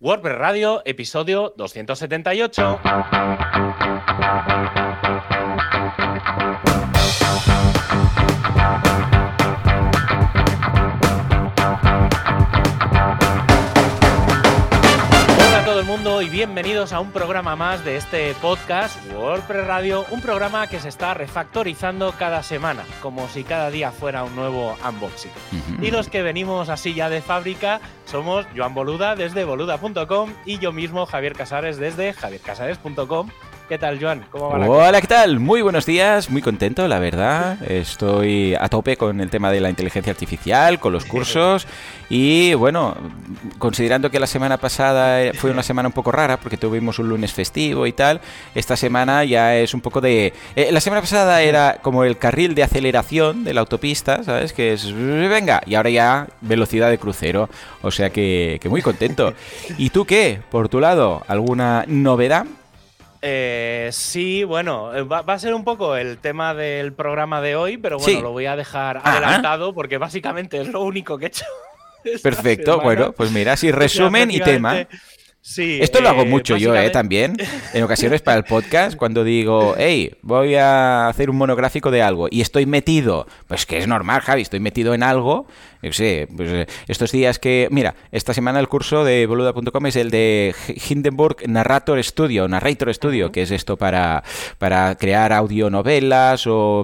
WordPress Radio, episodio 278. Hola a todo el mundo y bienvenidos a un programa más de este podcast WordPress Radio, un programa que se está refactorizando cada semana, como si cada día fuera un nuevo unboxing. Y los que venimos así ya de fábrica somos Joan Boluda desde boluda.com y yo mismo, Javier Casares, desde javiercasares.com. ¿Qué tal, Joan? ¿Cómo va la cosa? Hola, ¿qué tal? Muy buenos días, muy contento, la verdad. Estoy a tope con el tema de la inteligencia artificial, con los cursos y, bueno, considerando que la semana pasada fue una semana un poco rara porque tuvimos un lunes festivo y tal, esta semana ya es un poco de... la semana pasada era como el carril de aceleración de la autopista, ¿sabes? Que es... venga, y ahora ya velocidad de crucero, o sea que muy contento. ¿Y tú qué? Por tu lado, ¿alguna novedad? Sí, bueno, va a ser un poco el tema del programa de hoy, pero bueno, Sí. lo voy a dejar adelantado porque básicamente es lo único que he hecho. Perfecto, semana. Bueno, pues mira, si resumen y tema. Sí, Esto lo hago mucho yo, básicamente... también, en ocasiones para el podcast, cuando digo, hey, voy a hacer un monográfico de algo y estoy metido, pues que es normal, Javi, estoy metido en algo, yo sé, pues estos días que, mira, esta semana el curso de boluda.com es el de Hindenburg Narrator Studio, que es esto para crear audionovelas o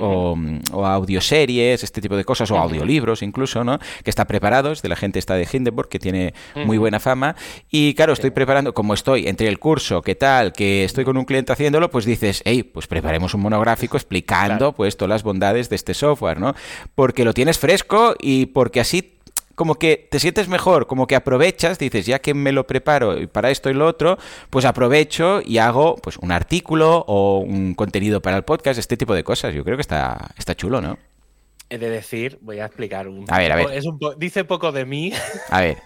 o audioseries, este tipo de cosas, o audiolibros incluso, ¿no? Que está preparado, es de la gente esta de Hindenburg, que tiene muy buena fama, y claro, estoy preparando, como estoy entre el curso, qué tal, que estoy con un cliente haciéndolo, pues dices, hey, pues preparemos un monográfico explicando pues todas las bondades de este software, ¿no? Porque lo tienes fresco y porque así como que te sientes mejor, como que aprovechas, dices, ya que me lo preparo para esto y lo otro, pues aprovecho y hago pues un artículo o un contenido para el podcast, este tipo de cosas. Yo creo que está chulo, ¿no? He de decir, voy a explicar un A ver. dice poco de mí, A ver.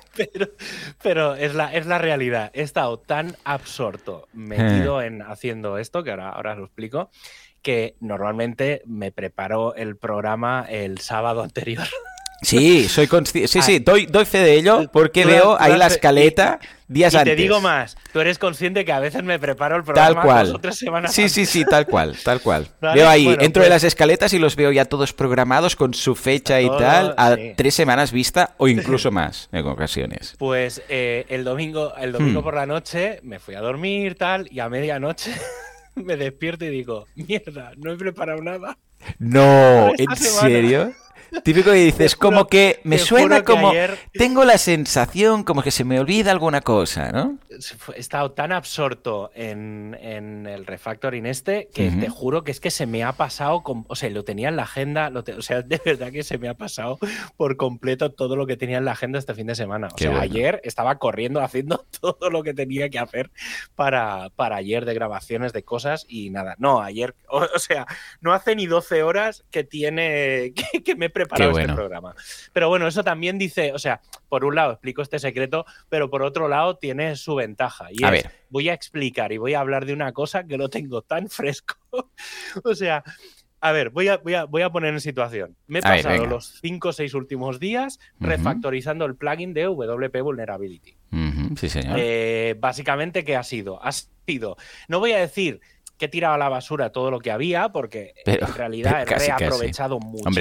pero es la realidad. He estado tan absorto, metido en haciendo esto, que ahora lo explico, que normalmente me preparo el programa el sábado anterior. Sí, soy consciente. Sí, doy fe de ello porque veo ahí la escaleta días antes. Y te digo más, tú eres consciente que a veces me preparo el programa tal cual. 2 o 3 semanas Sí, antes. sí, tal cual. ¿Vale? Veo ahí, Bueno, entro de las escaletas y los veo ya todos programados con su fecha y tal, a sí. 3 semanas vista o incluso más en ocasiones. Pues el domingo por la noche me fui a dormir tal y a medianoche me despierto y digo, mierda, no he preparado nada. No, Esta ¿en semana. serio? Típico que dices, como que me suena como... ayer... Tengo la sensación como que se me olvida alguna cosa, ¿no? He estado tan absorto en el refactoring este que te juro que es que se me ha pasado, o sea, lo tenía en la agenda, o sea, de verdad que se me ha pasado por completo todo lo que tenía en la agenda este fin de semana. O sea, bueno. Ayer estaba corriendo haciendo todo lo que tenía que hacer para ayer de grabaciones de cosas y nada. No, ayer, o sea, no hace ni 12 horas que me he preparado este programa. Pero bueno, eso también dice, o sea, por un lado explico este secreto, pero por otro lado tiene su ventaja. Y voy a explicar y voy a hablar de una cosa que lo tengo tan fresco. O sea, a ver, voy a poner en situación. Me he pasado los 5 o 6 últimos días refactorizando el plugin de WP Vulnerability. Sí, señor. Básicamente, ¿qué ha sido? No voy a decir que he tirado a la basura todo lo que había, porque en realidad he reaprovechado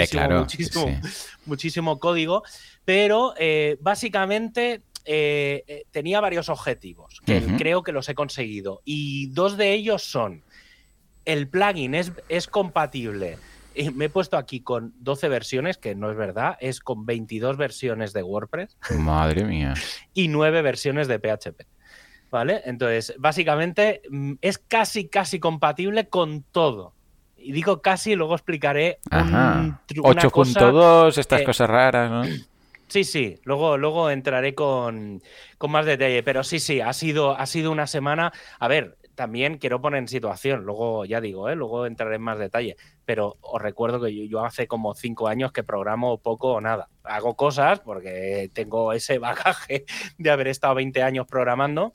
muchísimo código, pero básicamente tenía varios objetivos que creo que los he conseguido y 2 de ellos son: el plugin es compatible. Me he puesto aquí con 12 versiones, que no es verdad, es con 22 versiones de WordPress. Madre mía. Y 9 versiones de PHP. ¿Vale? Entonces, básicamente es casi compatible con todo. Y digo casi, luego explicaré una 8.2, estas cosas raras, ¿no? Sí, luego entraré con más detalle, pero sí, ha sido una semana. A ver, también quiero poner en situación, luego ya digo, luego entraré en más detalle, pero os recuerdo que yo hace como 5 años que programo poco o nada. Hago cosas porque tengo ese bagaje de haber estado 20 años programando,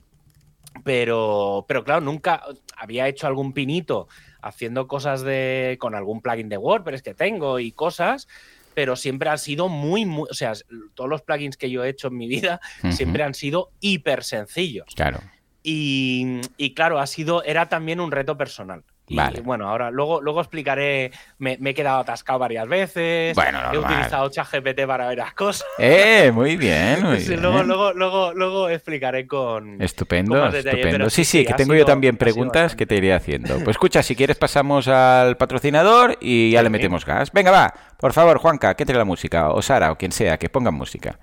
pero claro, nunca había hecho algún pinito haciendo cosas con algún plugin de WordPress que tengo y cosas, pero siempre han sido muy, o sea, todos los plugins que yo he hecho en mi vida siempre han sido hiper sencillos. Claro. Y claro, era también un reto personal. Y vale. Bueno, ahora luego explicaré. Me he quedado atascado varias veces. Bueno, he utilizado ChatGPT para ver las cosas. Muy bien, muy bien. Luego explicaré Estupendo, con más detalle, estupendo. pero Sí, que tengo yo también preguntas que te iré haciendo. Pues escucha, si quieres pasamos al patrocinador y ya le metemos gas. Venga, va, por favor, Juanca, que entre la música, o Sara, o quien sea, que pongan música.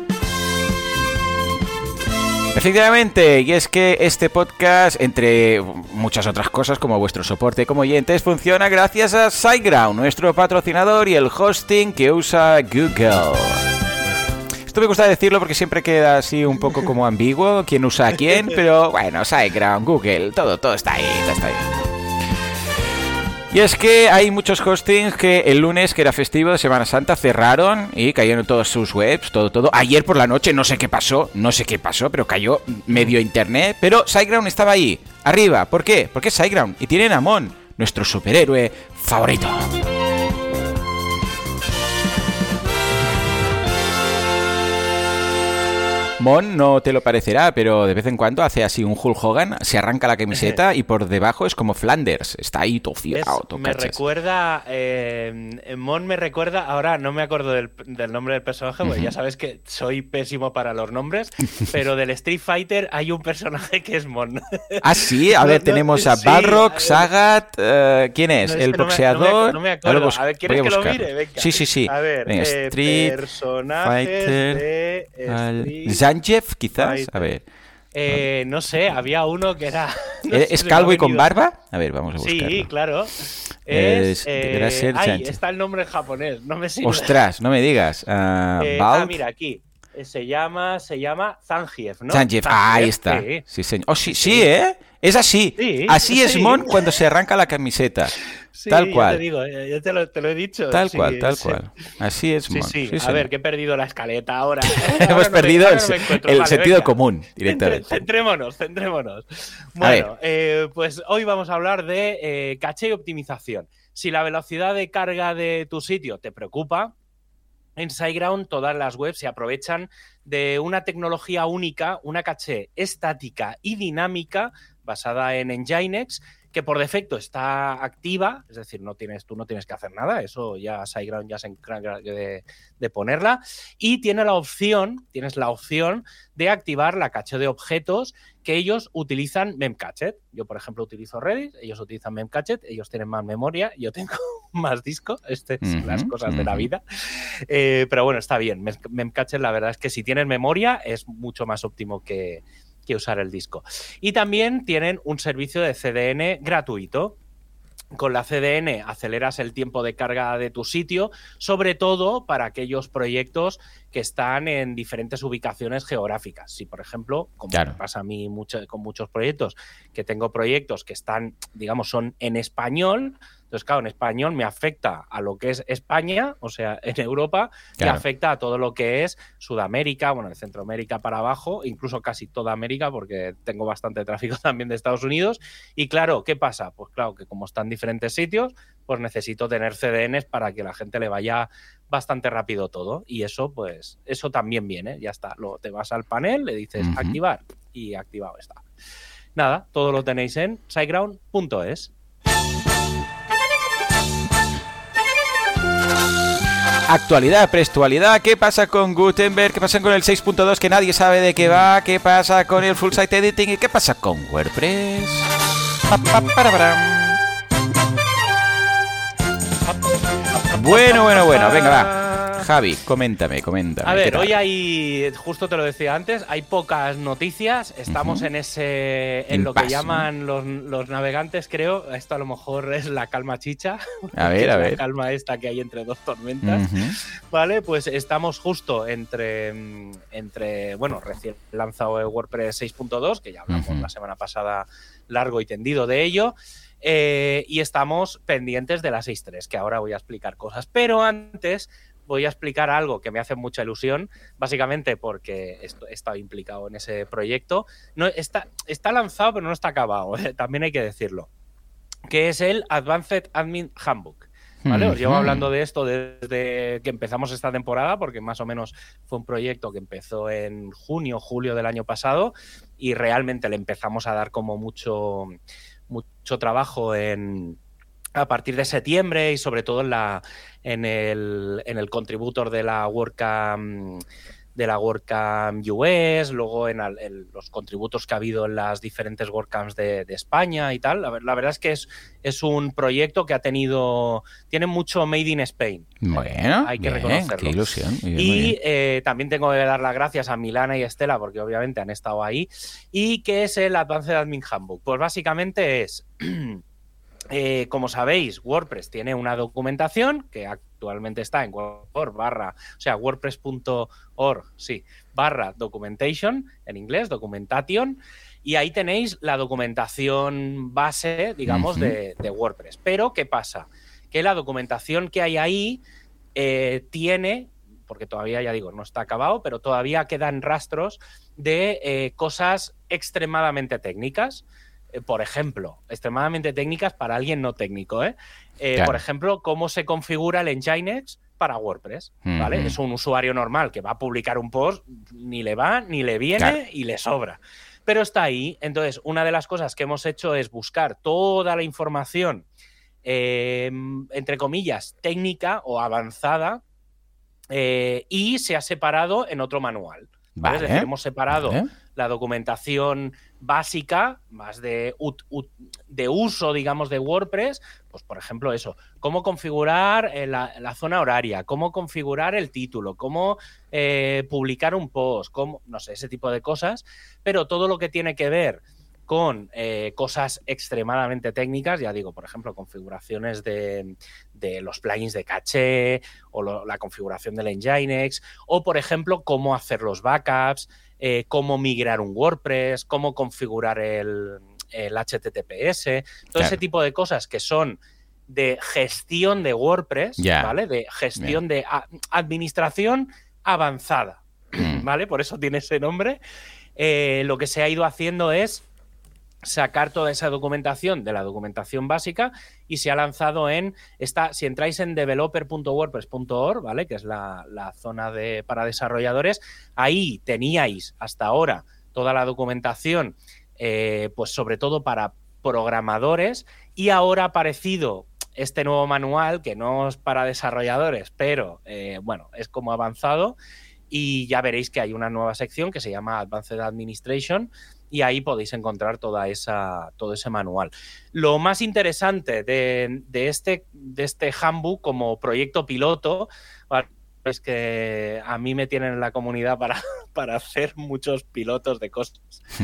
Efectivamente, y es que este podcast, entre muchas otras cosas como vuestro soporte como oyentes, funciona gracias a SiteGround, nuestro patrocinador y el hosting que usa Google. Esto me gusta decirlo porque siempre queda así un poco como ambiguo quién usa a quién, pero bueno, SiteGround, Google, todo está ahí, Y es que hay muchos hostings que el lunes, que era festivo de Semana Santa, cerraron y cayeron todas sus webs, todo. Ayer por la noche no sé qué pasó, pero cayó medio internet. Pero SiteGround estaba ahí, arriba. ¿Por qué? Porque es SiteGround y tienen a Mon, nuestro superhéroe favorito. Mon no te lo parecerá, pero de vez en cuando hace así un Hulk Hogan, se arranca la camiseta y por debajo es como Flanders, está ahí tociado. Me recuerda, Mon me recuerda, ahora no me acuerdo del nombre del personaje, porque ya sabes que soy pésimo para los nombres, pero del Street Fighter hay un personaje que es Mon. Ah, sí, a ver, tenemos a Balrog, Sagat, ¿quién es? El boxeador. No me acuerdo, a ver, ¿quieres que lo mire? Venga. Sí. A ver, venga, Street Fighter de Street Zangief, quizás. A ver. No sé, había uno que era. ¿Es calvo y con barba? A ver, vamos a buscarlo. Sí, claro. Está el nombre en japonés. No me sirve. Ostras, no me digas. Mira, aquí. Se llama Zangief, ¿no? Zangief, ahí está. Sí, señor. Oh, sí, ¿eh? Es así. Sí, así es Mon cuando se arranca la camiseta. Sí, tal cual. Ya te digo, ya te lo he dicho. Tal cual. Así es Mon. Sí. A ver, que he perdido la escaleta ahora. Hemos perdido el sentido común directamente. Centrémonos. Bueno, pues hoy vamos a hablar de caché y optimización. Si la velocidad de carga de tu sitio te preocupa, en SiteGround todas las webs se aprovechan de una tecnología única, una caché estática y dinámica basada en Nginx, que por defecto está activa, es decir, tú no tienes que hacer nada, eso ya SiteGround ya se encarga de ponerla, y tienes la opción de activar la caché de objetos que ellos utilizan Memcached. Yo, por ejemplo, utilizo Redis, ellos utilizan Memcached, ellos tienen más memoria, yo tengo más disco, son las cosas de la vida. Pero bueno, está bien. Memcached, la verdad es que si tienes memoria es mucho más óptimo que usar el disco. Y también tienen un servicio de CDN gratuito. Con la CDN aceleras el tiempo de carga de tu sitio, sobre todo para aquellos proyectos que están en diferentes ubicaciones geográficas. Si, por ejemplo, como me pasa a mí con muchos proyectos, que tengo proyectos que están, digamos, son en español, entonces, claro, en español me afecta a lo que es España, o sea, en Europa, y afecta a todo lo que es Sudamérica, bueno, de Centroamérica para abajo, incluso casi toda América, porque tengo bastante tráfico también de Estados Unidos. Y claro, ¿qué pasa? Pues claro, que como están en diferentes sitios, pues necesito tener CDNs para que la gente le vaya bastante rápido todo. Y eso, pues, eso también viene, ya está. Luego te vas al panel, le dices activar y activado está. Nada, todo lo tenéis en siteground.es. Actualidad, prestualidad, ¿qué pasa con Gutenberg? ¿Qué pasa con el 6.2 que nadie sabe de qué va? ¿Qué pasa con el Full Site Editing? ¿Y qué pasa con WordPress? Bueno, venga, va. Javi, coméntame. A ver, hoy hay, justo te lo decía antes, hay pocas noticias. Estamos en lo que llaman los navegantes, creo. Esto a lo mejor es la calma chicha. A ver. La calma esta que hay entre dos tormentas. Vale, pues estamos justo entre recién lanzado el WordPress 6.2, que ya hablamos la semana pasada largo y tendido de ello. Y estamos pendientes de la 6.3, que ahora voy a explicar cosas. Pero antes voy a explicar algo que me hace mucha ilusión, básicamente porque he estado implicado en ese proyecto. No, está lanzado, pero no está acabado, también hay que decirlo, que es el Advanced Admin Handbook. ¿vale? Os llevo hablando de esto desde que empezamos esta temporada, porque más o menos fue un proyecto que empezó en junio, julio del año pasado, y realmente le empezamos a dar como mucho trabajo a partir de septiembre, y sobre todo en el contributor de la WordCamp US, luego en los contributos que ha habido en las diferentes WordCamps de España y tal. La verdad es que es un proyecto que tiene mucho Made in Spain. Bueno, hay que reconocerlo. Qué ilusión. Muy bien, y también tengo que dar las gracias a Milana y Estela, porque obviamente han estado ahí. ¿Y qué es el Advanced Admin Handbook? Pues básicamente es... como sabéis, WordPress tiene una documentación que actualmente está en WordPress.org, /documentation, en inglés, documentation, y ahí tenéis la documentación base, digamos, de WordPress. Pero, ¿qué pasa? Que la documentación que hay ahí tiene, porque todavía, ya digo, no está acabado, pero todavía quedan rastros de cosas extremadamente técnicas. Por ejemplo, extremadamente técnicas para alguien no técnico, ¿eh? Claro. Por ejemplo, cómo se configura el Nginx para WordPress, ¿vale? Es un usuario normal que va a publicar un post, ni le va, ni le viene, claro, y le sobra. Pero está ahí. Entonces, una de las cosas que hemos hecho es buscar toda la información, entre comillas, técnica o avanzada, y se ha separado en otro manual. ¿Vale? Es decir, hemos separado la documentación básica, más de uso, digamos, de WordPress, pues por ejemplo eso, cómo configurar la zona horaria, cómo configurar el título, cómo publicar un post, no sé, ese tipo de cosas, pero todo lo que tiene que ver con cosas extremadamente técnicas, ya digo, por ejemplo, configuraciones de los plugins de caché o la configuración del Nginx, o, por ejemplo, cómo hacer los backups, cómo migrar un WordPress, cómo configurar el HTTPS, todo ese tipo de cosas que son de gestión de WordPress, ¿vale? De gestión de administración avanzada, ¿vale? Por eso tiene ese nombre. Lo que se ha ido haciendo es sacar toda esa documentación de la documentación básica y se ha lanzado si entráis en developer.wordpress.org, ¿vale? Que es la zona para desarrolladores, ahí teníais hasta ahora toda la documentación, pues sobre todo para programadores, y ahora ha aparecido este nuevo manual que no es para desarrolladores, pero bueno, es como avanzado, y ya veréis que hay una nueva sección que se llama Advanced Administration, y ahí podéis encontrar todo ese manual. Lo más interesante de este handbook como proyecto piloto, ¿vale? Es que a mí me tienen en la comunidad para hacer muchos pilotos de cosas.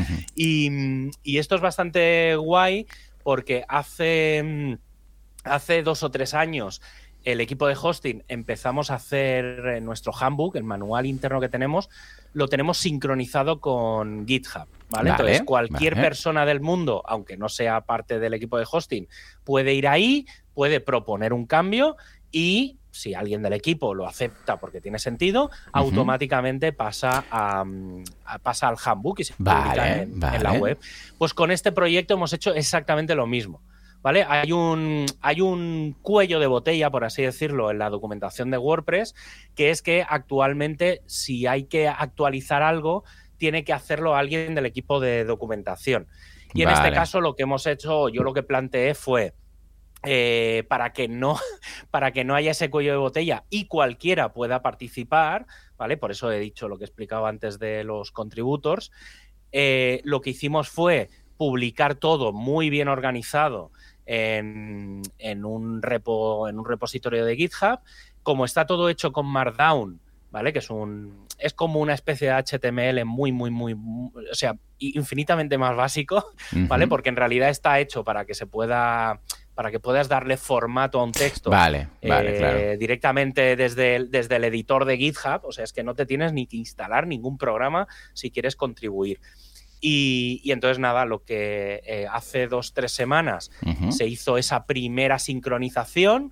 Y esto es bastante guay porque hace 2 o 3 años el equipo de hosting empezamos a hacer nuestro handbook, el manual interno que tenemos, lo tenemos sincronizado con GitHub, ¿vale? Entonces, cualquier persona del mundo, aunque no sea parte del equipo de hosting, puede ir ahí, puede proponer un cambio y si alguien del equipo lo acepta porque tiene sentido, automáticamente pasa al handbook y se publica en la web. Pues con este proyecto hemos hecho exactamente lo mismo, ¿vale? Hay un cuello de botella, por así decirlo, en la documentación de WordPress, que es que actualmente si hay que actualizar algo, tiene que hacerlo alguien del equipo de documentación. Y en este caso lo que hemos hecho, yo lo que planteé fue, para que no haya ese cuello de botella y cualquiera pueda participar, ¿vale? Por eso he dicho lo que he explicado antes de los contributors. Lo que hicimos fue publicar todo muy bien organizado en un repositorio de GitHub. Como está todo hecho con Markdown, ¿vale? Que es como una especie de HTML muy, o sea, infinitamente más básico, ¿vale? Porque en realidad está hecho para que puedas darle formato a un texto claro, directamente desde el editor de GitHub. O sea, es que no te tienes ni que instalar ningún programa si quieres contribuir. Y entonces, nada, lo que hace 2 o 3 semanas se hizo esa primera sincronización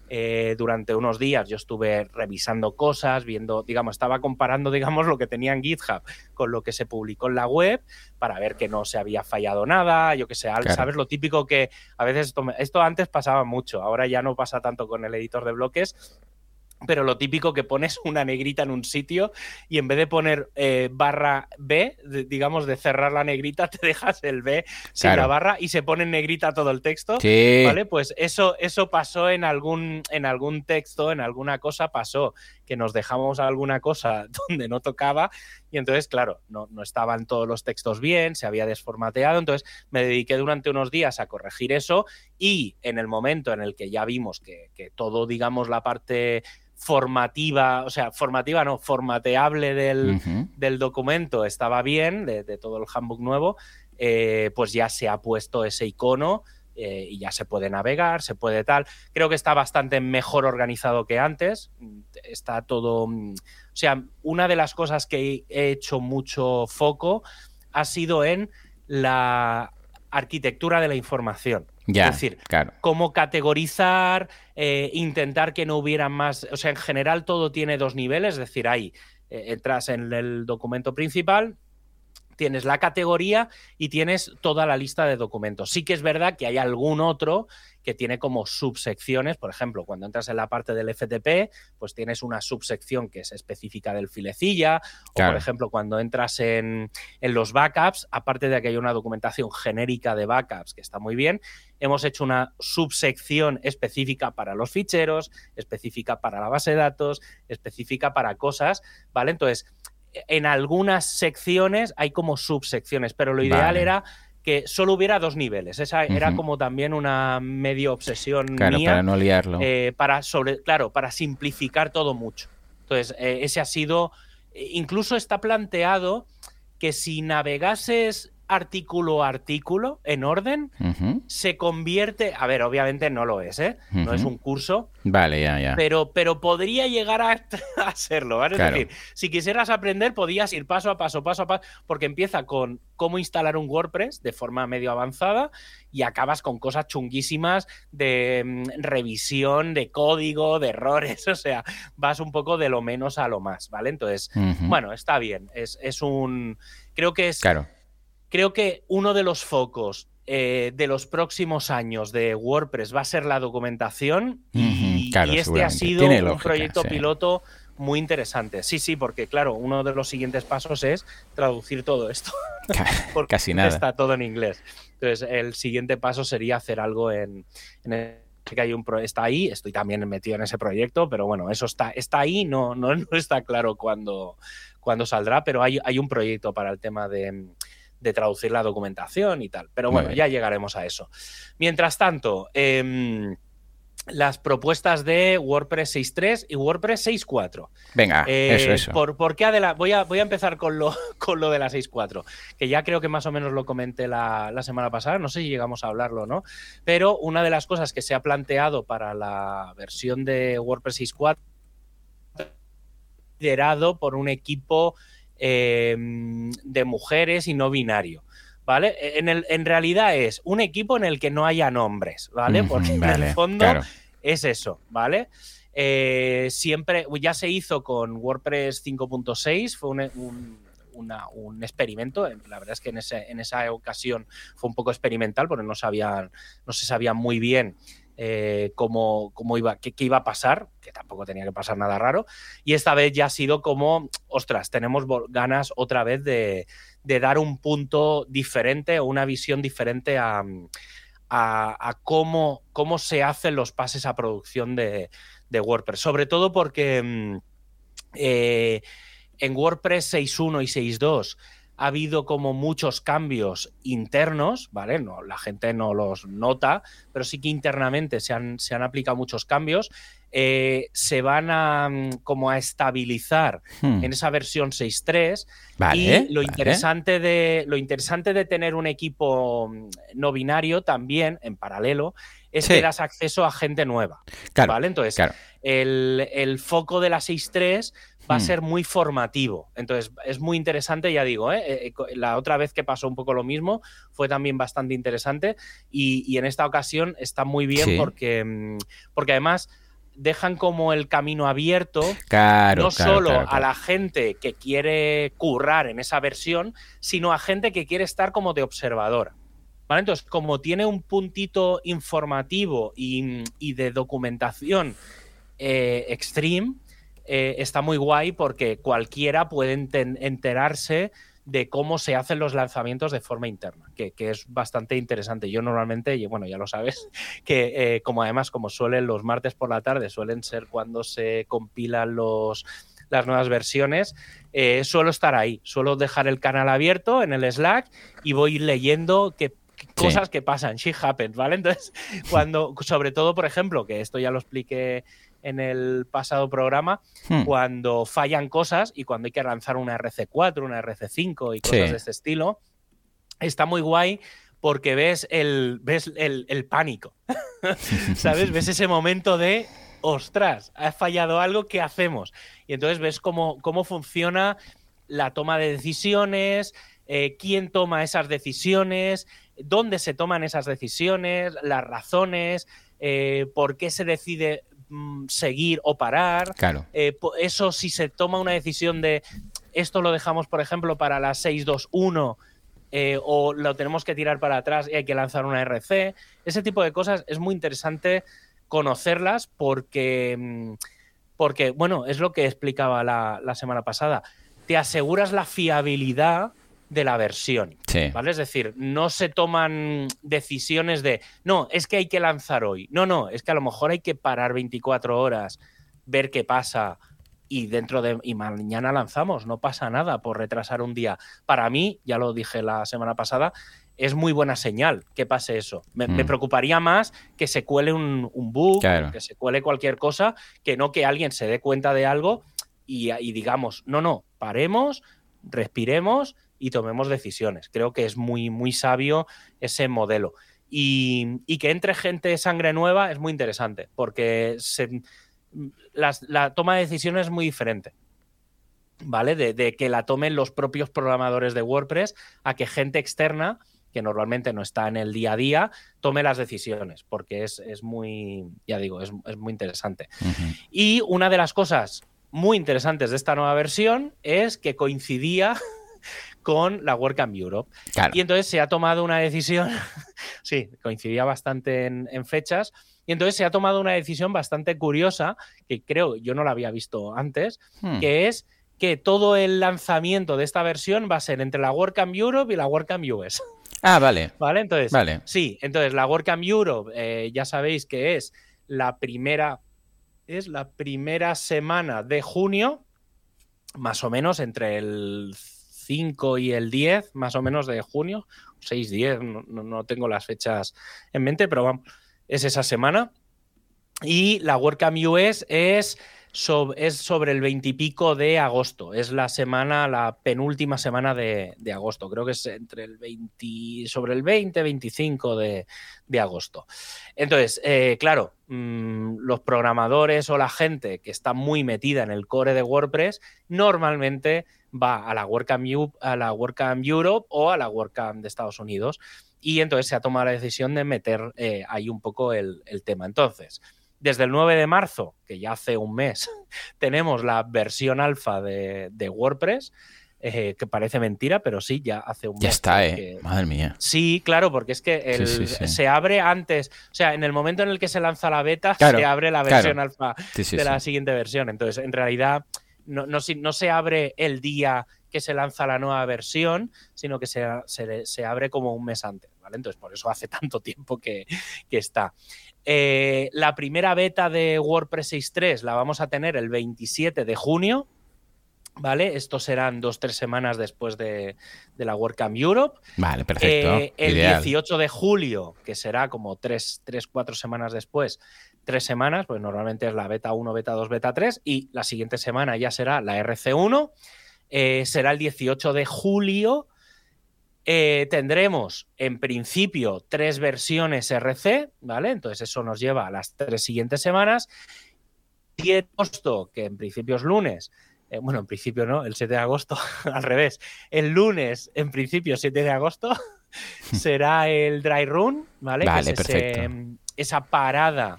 durante unos días yo estuve revisando cosas, viendo, digamos, estaba comparando, digamos, lo que tenía en GitHub con lo que se publicó en la web para ver que no se había fallado nada, yo que sé, Claro. ¿sabes? Lo típico que a veces esto antes pasaba mucho, ahora ya no pasa tanto con el editor de bloques, pero lo típico que pones una negrita en un sitio y en vez de poner barra B, digamos, de cerrar la negrita, te dejas el B sin Claro. la barra y se pone en negrita todo el texto, Sí. ¿vale? Pues eso pasó en algún texto, en alguna cosa pasó, que nos dejamos alguna cosa donde no tocaba y entonces, claro, no estaban todos los textos bien, se había desformateado, entonces me dediqué durante unos días a corregir eso y en el momento en el que ya vimos que todo, digamos, la parte formativa, o sea, formativa no, formateable del documento estaba bien, de todo el handbook nuevo, pues ya se ha puesto ese icono y ya se puede navegar, se puede tal. Creo que está bastante mejor organizado que antes. Está todo... O sea, una de las cosas que he hecho mucho foco ha sido en la arquitectura de la información. Ya, es decir, claro. cómo categorizar, intentar que no hubiera más... O sea, en general todo tiene dos niveles, es decir, ahí entras en el documento principal, tienes la categoría y tienes toda la lista de documentos. Sí que es verdad que hay algún otro que tiene como subsecciones, por ejemplo, cuando entras en la parte del FTP, pues tienes una subsección que es específica del filecilla, Claro. o por ejemplo, cuando entras en los backups, aparte de que hay una documentación genérica de backups que está muy bien, hemos hecho una subsección específica para los ficheros, específica para la base de datos, específica para cosas, ¿vale? Entonces, en algunas secciones hay como subsecciones, pero lo ideal era que solo hubiera dos niveles. Esa era como también una medio obsesión mía. Para no liarlo. Para simplificar todo mucho. Entonces, ese ha sido... Incluso está planteado que si navegases artículo a artículo en orden, se convierte... A ver, obviamente no lo es, ¿eh? No es un curso. Vale, ya. Pero podría llegar a serlo, ¿vale? Claro. Es decir, si quisieras aprender, podías ir paso a paso, porque empieza con cómo instalar un WordPress de forma medio avanzada y acabas con cosas chunguísimas de revisión, de código, de errores, o sea, vas un poco de lo menos a lo más, ¿vale? Entonces, bueno, está bien, es un... Creo que es... Claro. Creo que uno de los focos de los próximos años de WordPress va a ser la documentación y este ha sido un proyecto piloto muy interesante. Sí, porque claro, uno de los siguientes pasos es traducir todo esto. Porque casi nada. Está todo en inglés. Entonces, el siguiente paso sería hacer algo en que hay está ahí, estoy también metido en ese proyecto, pero bueno, eso está ahí, no está claro cuándo saldrá, pero hay un proyecto para el tema de traducir la documentación y tal. Pero bueno, ya llegaremos a eso. Mientras tanto, las propuestas de WordPress 6.3 y WordPress 6.4. Venga, eso. ¿Por qué voy a empezar con lo de la 6.4, que ya creo que más o menos lo comenté la semana pasada, no sé si llegamos a hablarlo, ¿no? Pero una de las cosas que se ha planteado para la versión de WordPress 6.4 liderado por un equipo de mujeres y no binario, ¿vale? En realidad es un equipo en el que no haya nombres, ¿vale? Porque en el fondo es eso, ¿vale? Siempre, ya se hizo con WordPress 5.6, fue un experimento, la verdad es que en esa ocasión fue un poco experimental porque no se sabía muy bien cómo iba, qué iba a pasar, que tampoco tenía que pasar nada raro, y esta vez ya ha sido como, ostras, tenemos ganas otra vez de dar un punto diferente o una visión diferente a cómo se hacen los pases a producción de WordPress, sobre todo porque en WordPress 6.1 y 6.2 ha habido como muchos cambios internos, ¿vale? No, la gente no los nota, pero sí que internamente se han aplicado muchos cambios. Se van a estabilizar en esa versión 6.3. Y lo interesante de tener un equipo no binario también, en paralelo, es que das acceso a gente nueva. Claro, ¿vale? Entonces, el foco de la 6.3 va a ser muy formativo. Entonces, es muy interesante, ya digo, la otra vez que pasó un poco lo mismo, fue también bastante interesante y en esta ocasión está muy bien porque además dejan como el camino abierto, Claro, no claro, solo claro, a claro. la gente que quiere currar en esa versión, sino a gente que quiere estar como de observador. ¿Vale? Entonces, como tiene un puntito informativo y de documentación extreme, está muy guay porque cualquiera puede enterarse de cómo se hacen los lanzamientos de forma interna, que es bastante interesante. Yo normalmente, bueno, ya lo sabes, que como además, como suelen los martes por la tarde, suelen ser cuando se compilan las nuevas versiones, suelo estar ahí, suelo dejar el canal abierto en el Slack y voy leyendo cosas que pasan, shit happens, ¿vale? Entonces, sobre todo, por ejemplo, que esto ya lo expliqué en el pasado programa, cuando fallan cosas y cuando hay que lanzar una RC4, una RC5 y cosas de este estilo, está muy guay porque ves el pánico, ¿sabes? Ves ese momento de, ostras, ha fallado algo, ¿qué hacemos? Y entonces ves cómo funciona la toma de decisiones, quién toma esas decisiones, dónde se toman esas decisiones, las razones, por qué se decide seguir o parar. Claro. Eso, si se toma una decisión de esto lo dejamos, por ejemplo, para la 621 o lo tenemos que tirar para atrás y hay que lanzar una RC. Ese tipo de cosas es muy interesante conocerlas porque bueno, es lo que explicaba la semana pasada. Te aseguras la fiabilidad de la versión, ¿vale? Es decir, no se toman decisiones de no, es que hay que lanzar hoy. No, es que a lo mejor hay que parar 24 horas, ver qué pasa y mañana lanzamos. No pasa nada por retrasar un día. Para mí, ya lo dije la semana pasada, es muy buena señal que pase eso. Me preocuparía más que se cuele un bug, que se cuele cualquier cosa, que no que alguien se dé cuenta de algo y digamos, no, paremos, respiremos y tomemos decisiones. Creo que es muy, muy sabio ese modelo. Y que entre gente sangre nueva es muy interesante, porque la toma de decisiones es muy diferente, ¿vale? De que la tomen los propios programadores de WordPress a que gente externa, que normalmente no está en el día a día, tome las decisiones, porque es muy, ya digo, es muy interesante. Y una de las cosas muy interesantes de esta nueva versión es que coincidía con la WordCamp Europe. Claro. Y entonces se ha tomado una decisión, sí, coincidía bastante en fechas, y entonces se ha tomado una decisión bastante curiosa, que creo yo no la había visto antes, que es que todo el lanzamiento de esta versión va a ser entre la WordCamp Europe y la WordCamp US. Ah, vale. ¿Vale? Entonces, vale. Sí, entonces la WordCamp Europe, ya sabéis que es la primera semana de junio, más o menos entre el 5 y el 10, más o menos de junio, 6, 10, no tengo las fechas en mente, pero vamos, es esa semana. Y la WordCamp US es sobre el 20 y pico de agosto. Es la penúltima semana de agosto. Creo que es sobre el 20, 25 de agosto. Entonces, claro, los programadores o la gente que está muy metida en el core de WordPress normalmente va a la WordCamp Europe o a la WordCamp de Estados Unidos. Y entonces se ha tomado la decisión de meter ahí un poco el tema. Entonces, desde el 9 de marzo, que ya hace un mes, tenemos la versión alfa de WordPress, que parece mentira, pero sí, ya hace un mes. Ya está, madre mía. Sí, claro, porque es que se abre antes, o sea, en el momento en el que se lanza la beta, claro, se abre la versión alfa de la siguiente versión. Entonces, en realidad, no se abre el día que se lanza la nueva versión, sino que se abre como un mes antes, ¿vale? Entonces, por eso hace tanto tiempo que está. La primera beta de WordPress 6.3 la vamos a tener el 27 de junio, ¿vale? Estos serán 2-3 semanas después de la WordCamp Europe. Vale, perfecto. El Ideal. 18 de julio, que será como 3-4 semanas después, 3 semanas, pues normalmente es la beta 1, beta 2, beta 3, y la siguiente semana ya será la RC1, será el 18 de julio. Tendremos en principio 3 versiones RC, ¿vale? Entonces eso nos lleva a las 3 siguientes semanas. 10 de agosto, que en principio es lunes, bueno, en principio no, el 7 de agosto, al revés. El lunes, en principio, 7 de agosto, será el dry run, ¿vale? Vale, que es perfecto. esa parada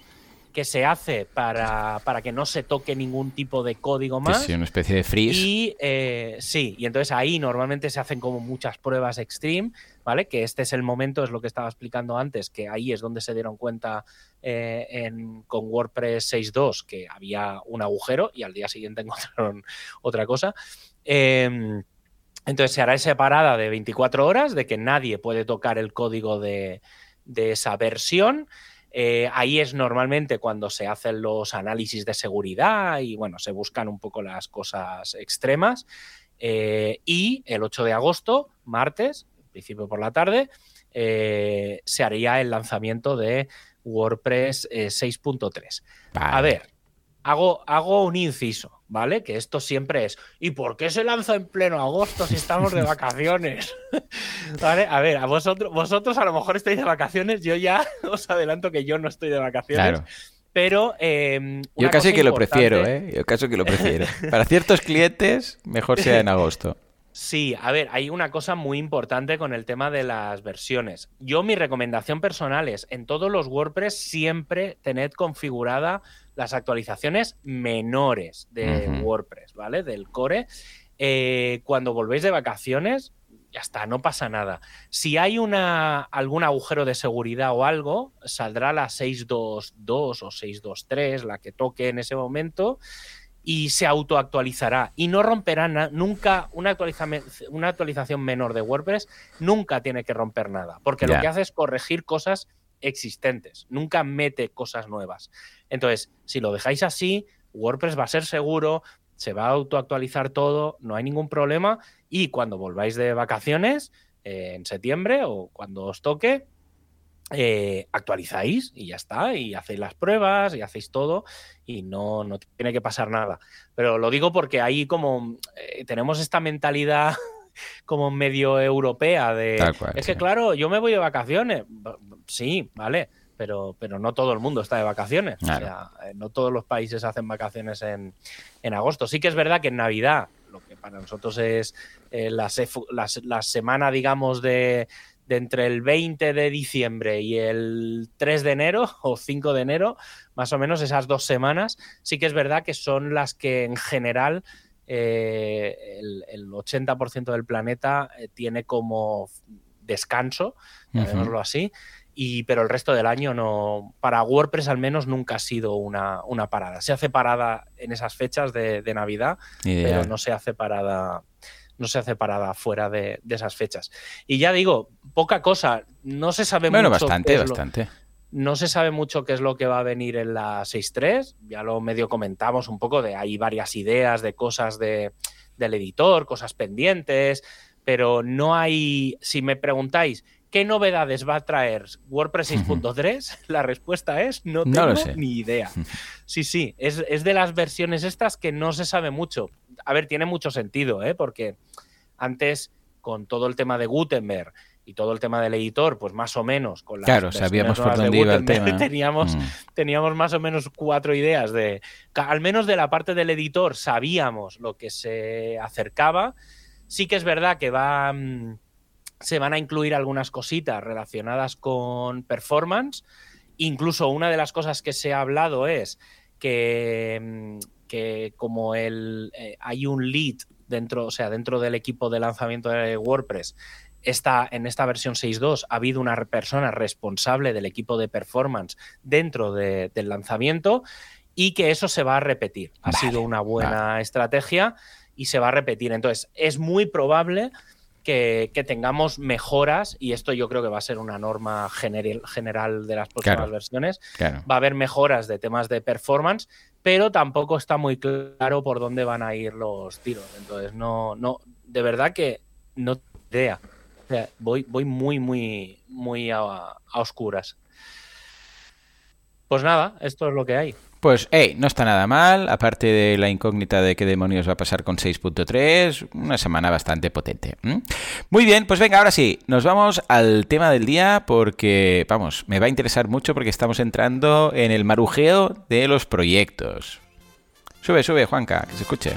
que se hace para que no se toque ningún tipo de código más. Sí, una especie de freeze. Y sí, y entonces ahí normalmente se hacen como muchas pruebas extreme, ¿vale? Que este es el momento, es lo que estaba explicando antes, que ahí es donde se dieron cuenta con WordPress 6.2 que había un agujero y al día siguiente encontraron otra cosa. Entonces se hará esa parada de 24 horas de que nadie puede tocar el código de esa versión. Ahí es normalmente cuando se hacen los análisis de seguridad y bueno, se buscan un poco las cosas extremas. Y el 8 de agosto, martes, en principio por la tarde, se haría el lanzamiento de WordPress 6.3. Vale. A ver, hago un inciso, ¿vale? Que esto siempre es ¿y por qué se lanza en pleno agosto si estamos de vacaciones? ¿Vale? A ver, vosotros a lo mejor estáis de vacaciones, yo ya os adelanto que yo no estoy de vacaciones. Claro. Pero yo casi que lo prefiero, ¿eh? Yo casi que lo prefiero. Para ciertos clientes, mejor sea en agosto. Sí, a ver, hay una cosa muy importante con el tema de las versiones. Mi recomendación personal es, en todos los WordPress siempre tened configurada las actualizaciones menores de WordPress, ¿vale? Del core. Cuando volvéis de vacaciones, ya está, no pasa nada. Si hay algún agujero de seguridad o algo, saldrá la 6.2.2 o 6.2.3, la que toque en ese momento, y se autoactualizará. Y no romperá nunca una actualización menor de WordPress, nunca tiene que romper nada, porque lo que hace es corregir cosas existentes, nunca mete cosas nuevas. Entonces, si lo dejáis así, WordPress va a ser seguro, se va a autoactualizar todo, no hay ningún problema, y cuando volváis de vacaciones, en septiembre o cuando os toque, actualizáis y ya está, y hacéis las pruebas y hacéis todo y no tiene que pasar nada. Pero lo digo porque ahí como tenemos esta mentalidad como medio europea de Tal cual, es que claro, yo me voy de vacaciones. Sí, vale, pero no todo el mundo está de vacaciones. Claro. O sea, no todos los países hacen vacaciones en agosto. Sí que es verdad que en Navidad, lo que para nosotros es la semana, digamos, de entre el 20 de diciembre y el 3 de enero o 5 de enero, más o menos esas 2 semanas, sí que es verdad que son las que en general el 80% del planeta tiene como descanso, llamémoslo así, pero el resto del año no. Para WordPress al menos nunca ha sido una parada. Se hace parada en esas fechas de Navidad, pero no se hace parada. No se hace parada fuera de esas fechas. Y ya digo, poca cosa. No se sabe mucho. Bastante. No se sabe mucho qué es lo que va a venir en la 6.3. Ya lo medio comentamos un poco. Hay varias ideas de cosas del editor, cosas pendientes, pero no hay. Si me preguntáis ¿qué novedades va a traer WordPress 6.3? La respuesta es no tengo ni idea. Sí, es de las versiones estas que no se sabe mucho. A ver, tiene mucho sentido, porque antes, con todo el tema de Gutenberg y todo el tema del editor, pues más o menos, con las sabíamos por dónde iba el tema. Teníamos más o menos 4 ideas al menos de la parte del editor sabíamos lo que se acercaba. Sí que es verdad que se van a incluir algunas cositas relacionadas con performance. Incluso una de las cosas que se ha hablado es que como hay un lead dentro del equipo de lanzamiento de WordPress, en esta versión 6.2 ha habido una persona responsable del equipo de performance dentro del lanzamiento y que eso se va a repetir. Ha sido una buena estrategia y se va a repetir. Entonces, es muy probable que tengamos mejoras, y esto yo creo que va a ser una norma general de las próximas versiones. Va a haber mejoras de temas de performance, pero tampoco está muy claro por dónde van a ir los tiros. Entonces, no, de verdad que no tengo idea. O sea, voy muy, muy, muy a oscuras. Pues nada, esto es lo que hay. Pues, no está nada mal, aparte de la incógnita de qué demonios va a pasar con 6.3, una semana bastante potente. Muy bien, pues venga, ahora sí, nos vamos al tema del día porque, vamos, me va a interesar mucho porque estamos entrando en el marujeo de los proyectos. Sube, Juanca, que se escuche.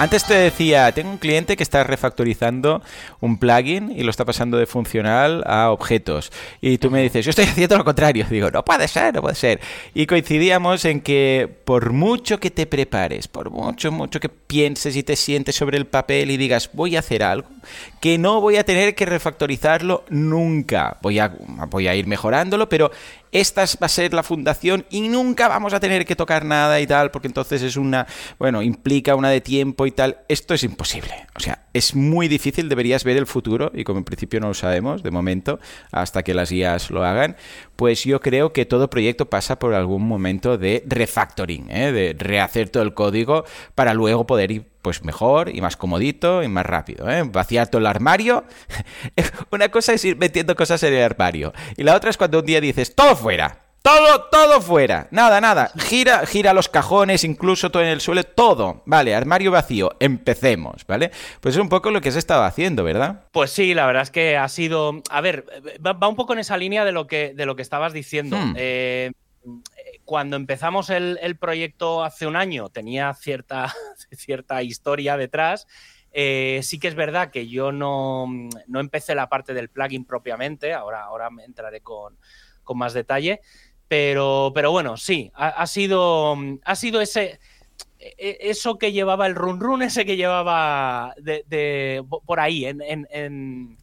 Antes te decía, tengo un cliente que está refactorizando un plugin y lo está pasando de funcional a objetos. Y tú me dices, yo estoy haciendo lo contrario. Digo, no puede ser, no puede ser. Y coincidíamos en que por mucho que te prepares, por mucho que pienses y te sientes sobre el papel y digas, voy a hacer algo, que no voy a tener que refactorizarlo nunca. Voy a ir mejorándolo, pero esta va a ser la fundación y nunca vamos a tener que tocar nada y tal, porque entonces implica una de tiempo y tal. Esto es imposible. O sea, es muy difícil, deberías ver el futuro, y como en principio no lo sabemos, de momento, hasta que las IAs lo hagan, pues yo creo que todo proyecto pasa por algún momento de refactoring, de rehacer todo el código para luego poder ir pues mejor y más comodito y más rápido, vaciar todo el armario. Una cosa es ir metiendo cosas en el armario y la otra es cuando un día dices, todo fuera, todo fuera, nada, gira los cajones, incluso todo en el suelo, todo, vale, armario vacío, empecemos, ¿vale? Pues es un poco lo que has estado haciendo, ¿verdad? Pues sí, la verdad es que ha sido, a ver, va un poco en esa línea de lo que estabas diciendo. Cuando empezamos el proyecto hace un año tenía cierta historia detrás. Sí que es verdad que yo no empecé la parte del plugin propiamente, ahora me entraré con más detalle, pero bueno, sí, ha sido eso que llevaba el run, ese que llevaba por ahí, en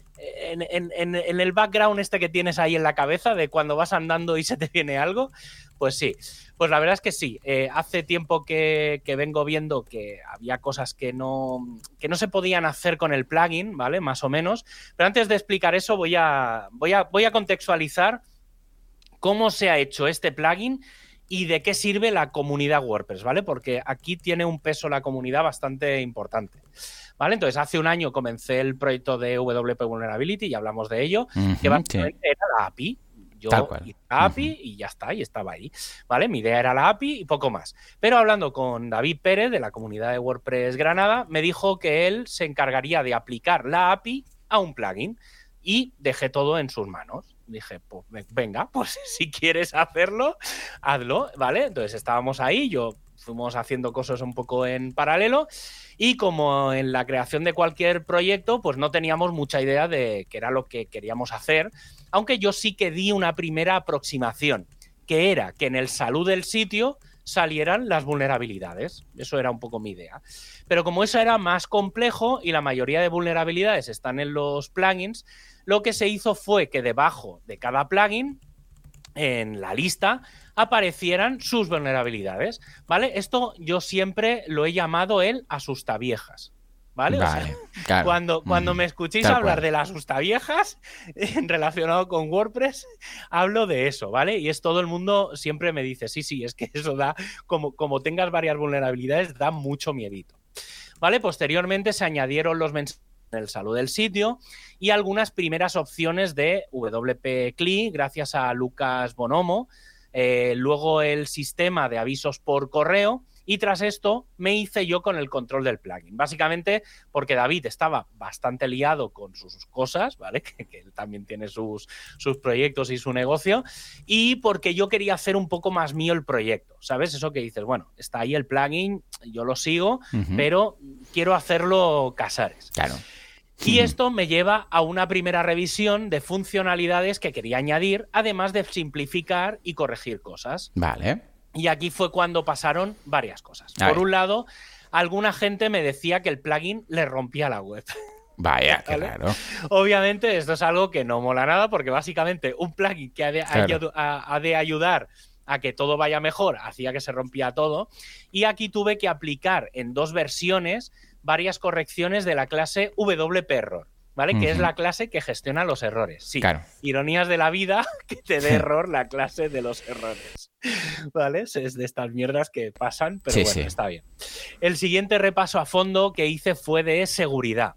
el background este que tienes ahí en la cabeza de cuando vas andando y se te viene algo, pues sí. Pues la verdad es que sí. Hace tiempo que vengo viendo que había cosas que no se podían hacer con el plugin, ¿vale? Más o menos. Pero antes de explicar eso voy a contextualizar cómo se ha hecho este plugin y de qué sirve la comunidad WordPress, ¿vale? Porque aquí tiene un peso la comunidad bastante importante. ¿Vale? Entonces, hace un año comencé el proyecto de WP Vulnerability y hablamos de ello, que básicamente era la API. Yo hice la API y ya está, y estaba ahí. ¿Vale? Mi idea era la API y poco más. Pero hablando con David Pérez, de la comunidad de WordPress Granada, me dijo que él se encargaría de aplicar la API a un plugin y dejé todo en sus manos. Dije, pues venga, pues si quieres hacerlo, hazlo, ¿vale? Entonces estábamos ahí, fuimos haciendo cosas un poco en paralelo y como en la creación de cualquier proyecto, pues no teníamos mucha idea de qué era lo que queríamos hacer, aunque yo sí que di una primera aproximación, que era que en el salud del sitio salieran las vulnerabilidades. Eso era un poco mi idea. Pero como eso era más complejo y la mayoría de vulnerabilidades están en los plugins, lo que se hizo fue que debajo de cada plugin, en la lista, aparecieran sus vulnerabilidades, ¿vale? Esto yo siempre lo he llamado el asustaviejas, ¿vale? Vale, o sea, claro. Cuando me escuchéis hablar de las asustaviejas relacionado con WordPress, hablo de eso, ¿vale? Y es todo el mundo siempre me dice, sí, es que eso da, como tengas varias vulnerabilidades, da mucho miedito, ¿vale? Posteriormente se añadieron los mensajes en el salud del sitio y algunas primeras opciones de WP CLI gracias a Lucas Bonomo, luego el sistema de avisos por correo y tras esto me hice yo con el control del plugin. Básicamente porque David estaba bastante liado con sus cosas, ¿vale? Que él también tiene sus proyectos y su negocio y porque yo quería hacer un poco más mío el proyecto, ¿sabes? Eso que dices, bueno, está ahí el plugin, yo lo sigo, pero quiero hacerlo casares. Claro. Y esto me lleva a una primera revisión de funcionalidades que quería añadir, además de simplificar y corregir cosas. Vale. Y aquí fue cuando pasaron varias cosas. Por un lado, alguna gente me decía que el plugin le rompía la web. Vaya, ¿vale? Claro. Obviamente esto es algo que no mola nada porque básicamente un plugin que ha de ayudar a que todo vaya mejor hacía que se rompía todo. Y aquí tuve que aplicar en 2 versiones varias correcciones de la clase WP Error, ¿vale? Que es la clase que gestiona los errores. Sí, claro. Ironías de la vida que te dé error la clase de los errores, ¿vale? Es de estas mierdas que pasan, pero bueno, está bien. El siguiente repaso a fondo que hice fue de seguridad.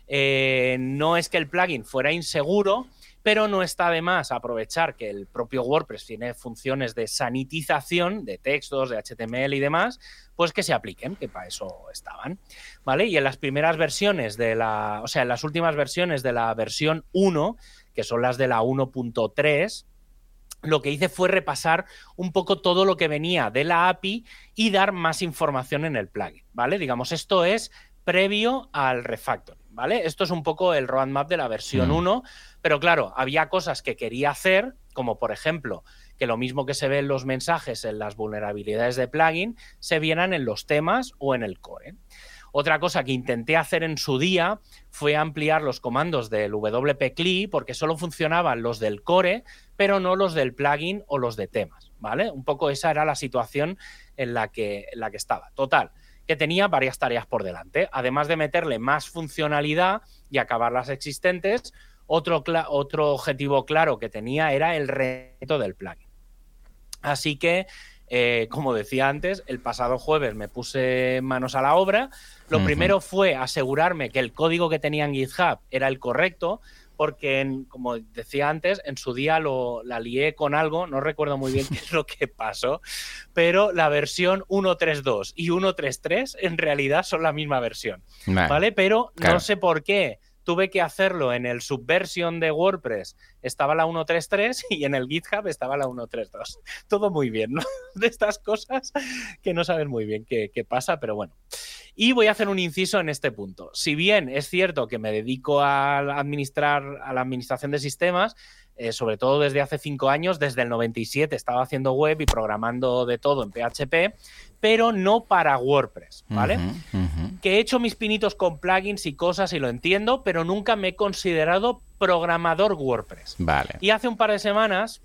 No es que el plugin fuera inseguro, pero no está de más aprovechar que el propio WordPress tiene funciones de sanitización de textos, de HTML y demás, pues que se apliquen, que para eso estaban, ¿vale? Y en las primeras versiones en las últimas versiones de la versión 1, que son las de la 1.3, lo que hice fue repasar un poco todo lo que venía de la API y dar más información en el plugin, ¿vale? Digamos, esto es previo al refactoring, ¿vale? Esto es un poco el roadmap de la versión 1, pero claro, había cosas que quería hacer, como por ejemplo, que lo mismo que se ve en los mensajes, en las vulnerabilidades de plugin, se vieran en los temas o en el core. Otra cosa que intenté hacer en su día fue ampliar los comandos del WP CLI porque solo funcionaban los del core, pero no los del plugin o los de temas, ¿vale? Un poco esa era la situación en la que estaba. Total, que tenía varias tareas por delante. Además de meterle más funcionalidad y acabar las existentes, otro objetivo claro que tenía era el reto del plugin. Así que, como decía antes, el pasado jueves me puse manos a la obra. Lo primero fue asegurarme que el código que tenía en GitHub era el correcto, porque, como decía antes, en su día la lié con algo, no recuerdo muy bien qué es lo que pasó, pero la versión 1.3.2 y 1.3.3 en realidad son la misma versión, ¿vale? Pero claro, no sé por qué. Tuve que hacerlo en el Subversion de WordPress, estaba la 1.3.3 y en el GitHub estaba la 1.3.2. Todo muy bien, ¿no? De estas cosas que no sabes muy bien qué pasa, pero bueno. Y voy a hacer un inciso en este punto. Si bien es cierto que me dedico a la administración de sistemas, sobre todo desde hace 5 años, desde el 97 estaba haciendo web y programando de todo en PHP, pero no para WordPress, ¿vale? Que he hecho mis pinitos con plugins y cosas y lo entiendo, pero nunca me he considerado programador WordPress. Vale. Y hace un par de semanas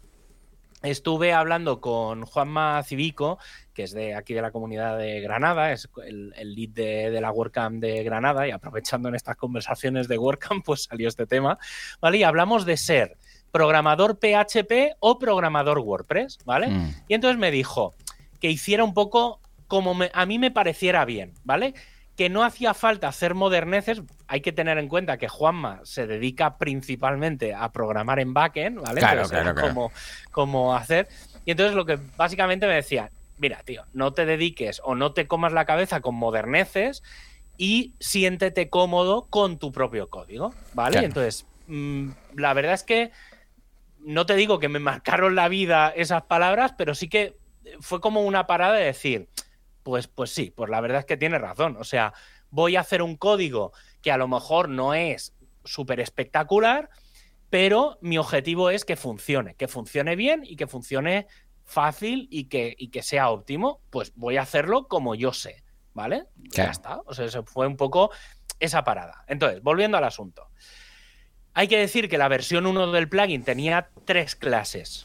estuve hablando con Juanma Civico, que es de aquí de la comunidad de Granada, es el lead de la WordCamp de Granada, y aprovechando en estas conversaciones de WordCamp, pues salió este tema, ¿vale? Y hablamos de ser programador PHP o programador WordPress, ¿vale? Y entonces me dijo que hiciera un poco como a mí me pareciera bien, ¿vale? Que no hacía falta hacer moderneces. Hay que tener en cuenta que Juanma se dedica principalmente a programar en backend, ¿vale? Claro, claro. Cómo hacer. Y entonces lo que básicamente me decía, mira, tío, no te dediques o no te comas la cabeza con moderneces y siéntete cómodo con tu propio código, ¿vale? Claro. Y entonces, la verdad es que no te digo que me marcaron la vida esas palabras, pero sí que fue como una parada de decir, pues sí, pues la verdad es que tiene razón. O sea, voy a hacer un código que a lo mejor no es súper espectacular, pero mi objetivo es que funcione bien y que funcione fácil y que sea óptimo. Pues voy a hacerlo como yo sé, ¿vale? Claro. Ya está. O sea, eso fue un poco esa parada. Entonces, volviendo al asunto. Hay que decir que la versión 1 del plugin tenía 3 clases,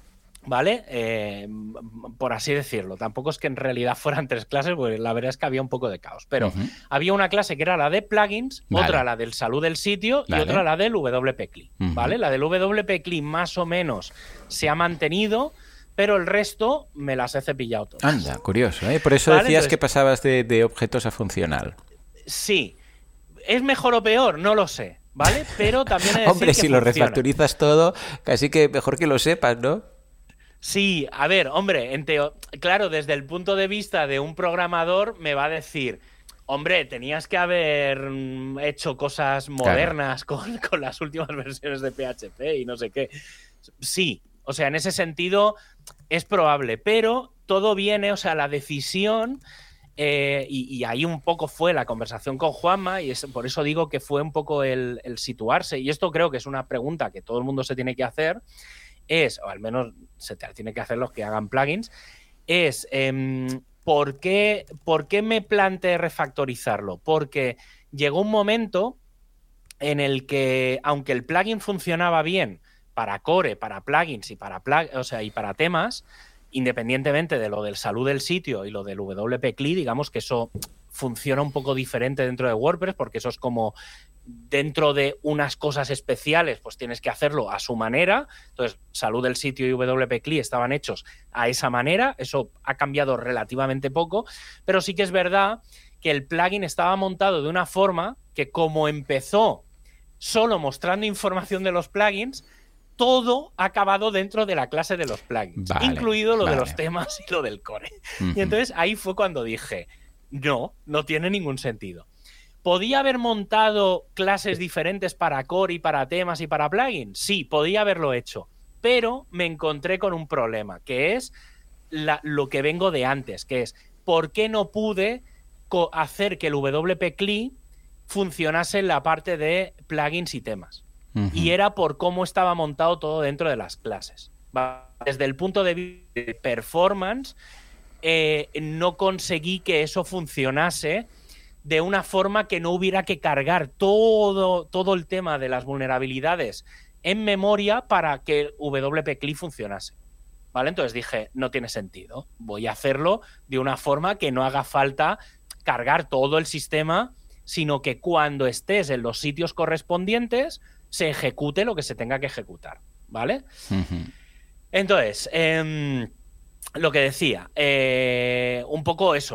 ¿vale? Por así decirlo. Tampoco es que en realidad fueran 3 clases, porque la verdad es que había un poco de caos. Pero había una clase que era la de plugins, otra la del salud del sitio y otra la del WP CLI, ¿vale? La del WP CLI más o menos se ha mantenido, pero el resto me las he cepillado todas. Anda, curioso, ¿eh? Por eso ¿Vale? decías Entonces, que pasabas de objetos a funcional. Sí. ¿Es mejor o peor? No lo sé, ¿vale? Pero también he de decir Hombre, que si lo funciona. refactorizas todo, casi que mejor que lo sepas, ¿no? Sí, a ver, hombre, claro, desde el punto de vista de un programador me va a decir, hombre, tenías que haber hecho cosas modernas con las últimas versiones de PHP y no sé qué. Sí, o sea, en ese sentido es probable, pero todo viene, o sea, la decisión, y ahí un poco fue la conversación con Juanma, y por eso digo que fue un poco el situarse, y esto creo que es una pregunta que todo el mundo se tiene que hacer, o al menos se te tiene que hacer los que hagan plugins, es ¿por qué me planteé refactorizarlo? Porque llegó un momento en el que, aunque el plugin funcionaba bien para core, para plugins y para temas, independientemente de lo del salud del sitio y lo del WP CLI, digamos que eso funciona un poco diferente dentro de WordPress, porque eso es como dentro de unas cosas especiales, pues tienes que hacerlo a su manera. Entonces, salud del sitio y WP CLI estaban hechos a esa manera. Eso ha cambiado relativamente poco, pero sí que es verdad que el plugin estaba montado de una forma que, como empezó solo mostrando información de los plugins, todo ha acabado dentro de la clase de los plugins, incluido lo de los temas y lo del core. Y entonces ahí fue cuando dije, no tiene ningún sentido. ¿Podía haber montado clases diferentes para core y para temas y para plugins? Sí, podía haberlo hecho, pero me encontré con un problema, que es lo que vengo de antes, que es ¿por qué no pude hacer que el WP CLI funcionase en la parte de plugins y temas? Y era por cómo estaba montado todo dentro de las clases. Desde el punto de vista de performance, no conseguí que eso funcionase de una forma que no hubiera que cargar todo el tema de las vulnerabilidades en memoria para que el WP CLI funcionase. ¿Vale? Entonces dije, no tiene sentido. Voy a hacerlo de una forma que no haga falta cargar todo el sistema, sino que cuando estés en los sitios correspondientes se ejecute lo que se tenga que ejecutar. ¿Vale? Entonces, lo que decía, un poco eso,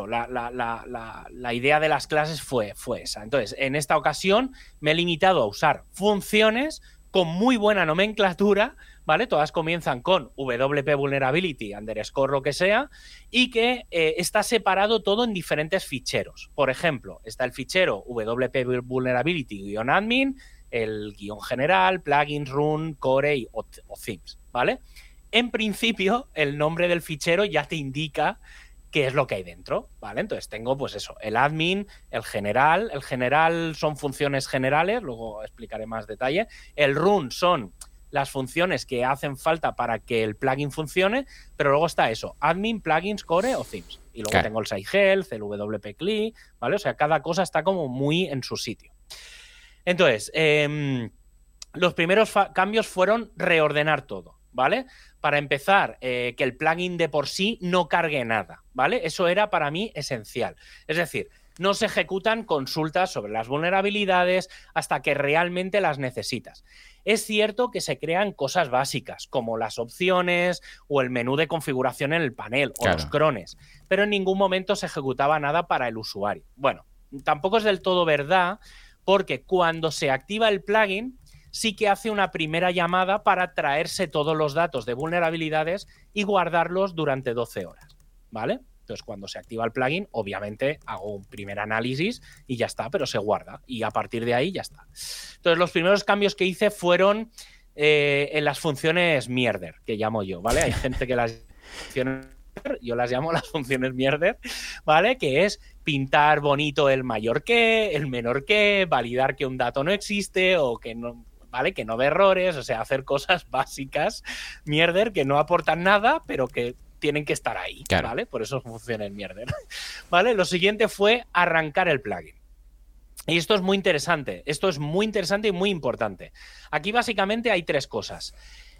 la idea de las clases fue esa. Entonces, en esta ocasión me he limitado a usar funciones con muy buena nomenclatura, ¿vale? Todas comienzan con WP Vulnerability, _ lo que sea, y que está separado todo en diferentes ficheros. Por ejemplo, está el fichero WP Vulnerability-admin, el guión general, plugins, run, core o themes, ¿vale? En principio, el nombre del fichero ya te indica qué es lo que hay dentro, ¿vale? Entonces tengo, pues eso, el admin, el general. El general son funciones generales, luego explicaré más detalle. El run son las funciones que hacen falta para que el plugin funcione, pero luego está eso, admin, plugins, core o themes. Y luego tengo el site health, el WP CLI, ¿vale? O sea, cada cosa está como muy en su sitio. Entonces, los primeros cambios fueron reordenar todo, ¿vale? Para empezar, que el plugin de por sí no cargue nada, ¿vale? Eso era para mí esencial. Es decir, no se ejecutan consultas sobre las vulnerabilidades hasta que realmente las necesitas. Es cierto que se crean cosas básicas, como las opciones o el menú de configuración en el panel o los crones, pero en ningún momento se ejecutaba nada para el usuario. Bueno, tampoco es del todo verdad, porque cuando se activa el plugin, sí que hace una primera llamada para traerse todos los datos de vulnerabilidades y guardarlos durante 12 horas, ¿vale? Entonces, cuando se activa el plugin, obviamente hago un primer análisis y ya está, pero se guarda. Y a partir de ahí ya está. Entonces, los primeros cambios que hice fueron en las funciones mierder, que llamo yo, ¿vale? Hay gente que las yo las llamo las funciones mierder, ¿vale? Que es pintar bonito el mayor que, el menor que, validar que un dato no existe o que no, ¿vale? Que no ve errores, o sea, hacer cosas básicas mierder que no aportan nada, pero que tienen que estar ahí, ¿vale? Por eso funciones mierder, ¿vale? Lo siguiente fue arrancar el plugin. Y esto es muy interesante. Esto es muy interesante y muy importante. Aquí básicamente hay tres cosas.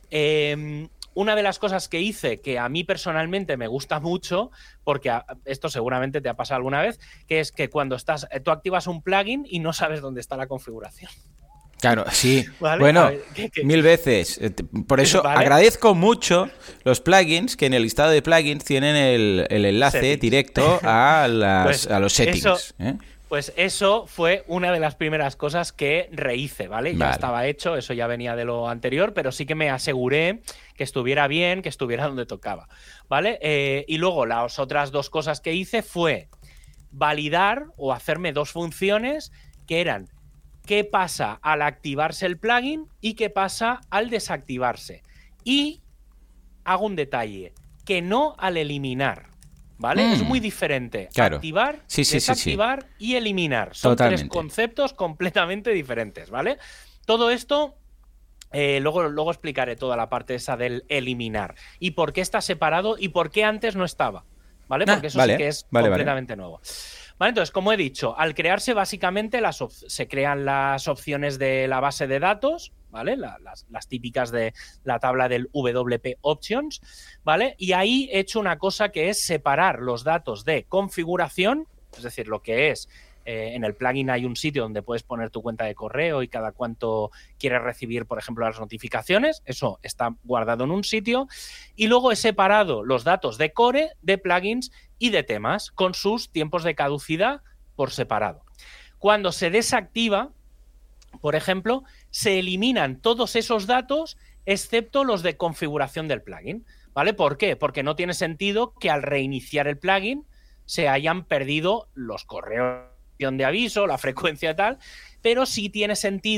Una de las cosas que hice, que a mí personalmente me gusta mucho, porque esto seguramente te ha pasado alguna vez, que es que cuando tú activas un plugin y no sabes dónde está la configuración. Claro, sí. ¿Vale? Bueno, ver, mil veces. Por eso ¿vale? agradezco mucho los plugins que en el listado de plugins tienen el enlace settings directo a los settings. Eso, pues eso fue una de las primeras cosas que rehice, ¿vale? Ya estaba hecho, eso ya venía de lo anterior, pero sí que me aseguré que estuviera bien, que estuviera donde tocaba, ¿vale? Y luego las otras dos cosas que hice fue validar o hacerme dos funciones que eran qué pasa al activarse el plugin y qué pasa al desactivarse. Y hago un detalle, que no al eliminar, ¿vale? Es muy diferente. Activar, desactivar y eliminar. Son tres conceptos completamente diferentes, ¿vale? Todo esto, luego explicaré toda la parte esa del eliminar. Y por qué está separado y por qué antes no estaba, ¿vale? Porque eso sí que es completamente nuevo. Vale, entonces, como he dicho, al crearse básicamente se crean las opciones de la base de datos, ¿vale? Las típicas de la tabla del WP Options, ¿vale? Y ahí he hecho una cosa que es separar los datos de configuración, es decir, lo que es, en el plugin hay un sitio donde puedes poner tu cuenta de correo y cada cuánto quieres recibir, por ejemplo, las notificaciones, eso está guardado en un sitio, y luego he separado los datos de core, de plugins y de temas, con sus tiempos de caducidad por separado. Cuando se desactiva, por ejemplo, se eliminan todos esos datos excepto los de configuración del plugin, ¿vale? ¿Por qué? Porque no tiene sentido que al reiniciar el plugin se hayan perdido los correos de aviso, la frecuencia y tal, pero sí tiene sentido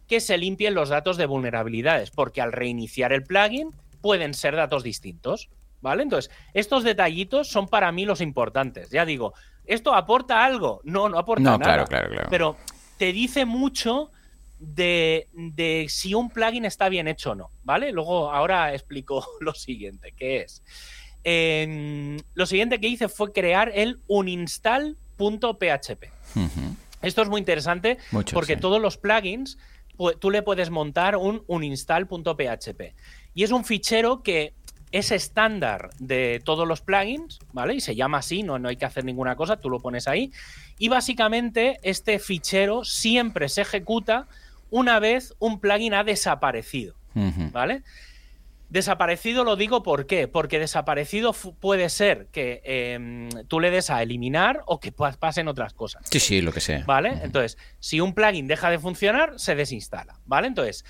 que se limpien los datos de vulnerabilidades, porque al reiniciar el plugin pueden ser datos distintos, ¿vale? Entonces, estos detallitos son para mí los importantes. Ya digo, ¿esto aporta algo? No aporta nada. Claro. Pero te dice mucho de si un plugin está bien hecho o no, ¿vale? Luego, ahora explico lo siguiente, que es... lo siguiente que hice fue crear el uninstall.php. Esto es muy interesante porque todos los plugins tú le puedes montar un uninstall.php y es un fichero que es estándar de todos los plugins, ¿vale? Y se llama así, no hay que hacer ninguna cosa, tú lo pones ahí y básicamente este fichero siempre se ejecuta una vez un plugin ha desaparecido, ¿vale? Desaparecido lo digo ¿por qué? Porque desaparecido puede ser que tú le des a eliminar o que pasen otras cosas. Sí, lo que sea. ¿Vale? Entonces, si un plugin deja de funcionar, se desinstala, ¿vale? Entonces,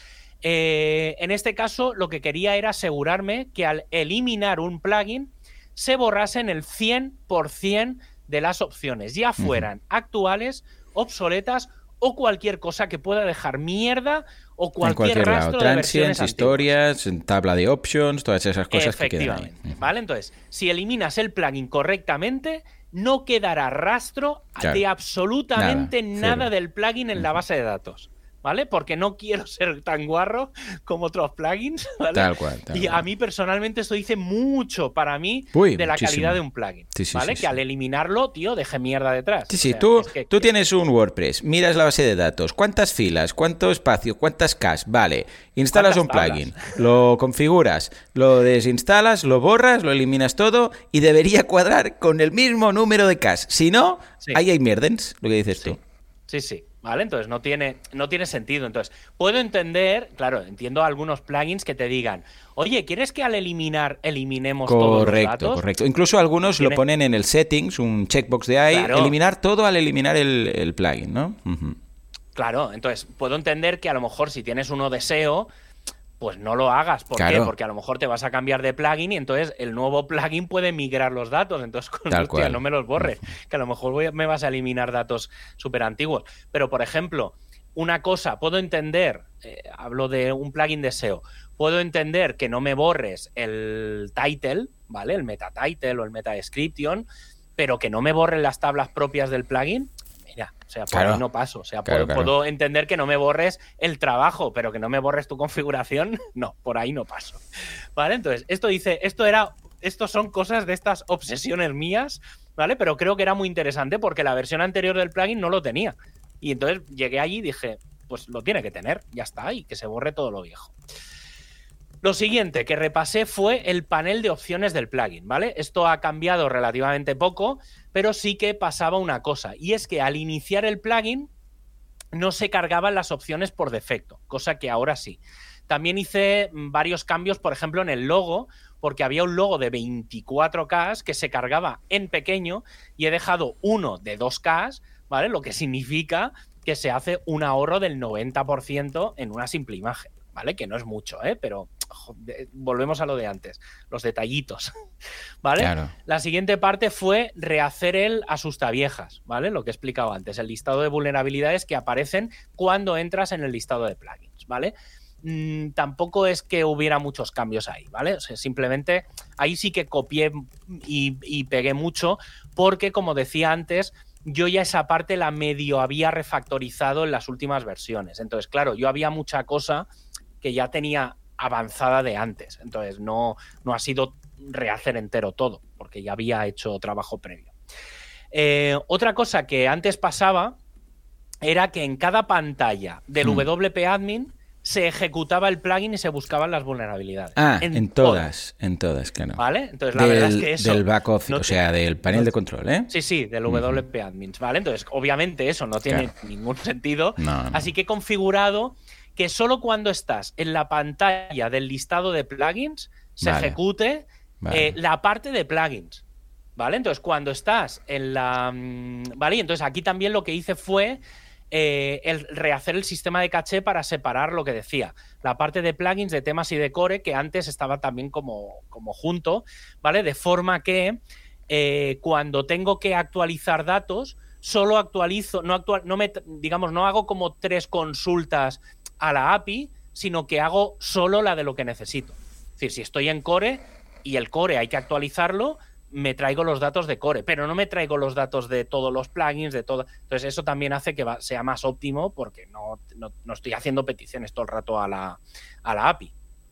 en este caso lo que quería era asegurarme que al eliminar un plugin se borrasen el 100% de las opciones, ya fueran actuales, obsoletas o cualquier cosa que pueda dejar mierda o cualquier rastro de versiones antiguas. Historias, tabla de options, todas esas cosas que quedan ahí. ¿Vale? Entonces, si eliminas el plugin correctamente, no quedará rastro de absolutamente nada del plugin en la base de datos. ¿Vale? Porque no quiero ser tan guarro como otros plugins, ¿vale? Tal cual. Y a mí personalmente esto dice mucho para mí de la calidad de un plugin, ¿vale? Que al eliminarlo, tío, deje mierda detrás. Sí, o sea, tú tienes un WordPress, miras la base de datos, cuántas filas, cuánto espacio, cuántas caches, vale, instalas un plugin, lo configuras, lo desinstalas, lo borras, lo eliminas todo y debería cuadrar con el mismo número de caches. Si no, ahí hay mierdens, lo que dices tú. Sí. ¿Vale? Entonces no tiene sentido. Entonces, puedo entender, claro, entiendo algunos plugins que te digan, oye, ¿quieres que al eliminar eliminemos todos los datos? Correcto. Incluso algunos lo ponen en el settings, un checkbox de ahí, eliminar todo al eliminar el plugin, ¿no? Claro, entonces puedo entender que a lo mejor si tienes uno de SEO, pues no lo hagas. ¿Por qué? Porque a lo mejor te vas a cambiar de plugin y entonces el nuevo plugin puede migrar los datos. Entonces, hostia, no me los borres, que a lo mejor me vas a eliminar datos súper antiguos. Pero, por ejemplo, una cosa, puedo entender, hablo de un plugin de SEO, puedo entender que no me borres el title, ¿vale? El meta title o el meta description, pero que no me borren las tablas propias del plugin. O sea, por ahí no paso. O sea, puedo entender que no me borres el trabajo, pero que no me borres tu configuración, no, por ahí no paso. ¿Vale? Entonces, estos son cosas de estas obsesiones mías, ¿vale? Pero creo que era muy interesante porque la versión anterior del plugin no lo tenía. Y entonces llegué allí y dije, pues lo tiene que tener, ya está, y que se borre todo lo viejo. Lo siguiente que repasé fue el panel de opciones del plugin, ¿vale? Esto ha cambiado relativamente poco, pero sí que pasaba una cosa, y es que al iniciar el plugin no se cargaban las opciones por defecto, cosa que ahora sí. También hice varios cambios, por ejemplo, en el logo, porque había un logo de 24K que se cargaba en pequeño y he dejado uno de 2K, ¿vale? Lo que significa que se hace un ahorro del 90% en una simple imagen, ¿vale? Que no es mucho, pero volvemos a lo de antes, los detallitos, ¿vale? Claro. La siguiente parte fue rehacer el asustaviejas, ¿vale? Lo que he explicado antes, el listado de vulnerabilidades que aparecen cuando entras en el listado de plugins, ¿vale? Tampoco es que hubiera muchos cambios ahí, ¿vale? O sea, simplemente ahí sí que copié y pegué mucho porque, como decía antes, yo ya esa parte la medio había refactorizado en las últimas versiones. Entonces, claro, yo había mucha cosa que ya tenía avanzada de antes. Entonces, no ha sido rehacer entero todo, porque ya había hecho trabajo previo. Otra cosa que antes pasaba era que en cada pantalla del WP Admin se ejecutaba el plugin y se buscaban las vulnerabilidades. En todas, claro. ¿Vale? Entonces, la verdad es que eso... Del back office, o sea, del panel de control, ¿eh? Sí, del WP Admins, ¿vale? Entonces, obviamente eso no tiene ningún sentido. No. Así que he configurado que solo cuando estás en la pantalla del listado de plugins se ejecute la parte de plugins, ¿vale? Entonces, cuando estás en la... ¿Vale? Y entonces aquí también lo que hice fue el rehacer el sistema de caché para separar lo que decía, la parte de plugins, de temas y de core, que antes estaba también como junto, ¿vale? De forma que cuando tengo que actualizar datos, solo actualizo, no hago como 3 consultas a la API, sino que hago solo la de lo que necesito. Es decir, si estoy en Core y el Core hay que actualizarlo, me traigo los datos de Core, pero no me traigo los datos de todos los plugins, de todo. Entonces eso también hace que sea más óptimo porque no estoy haciendo peticiones todo el rato a la API.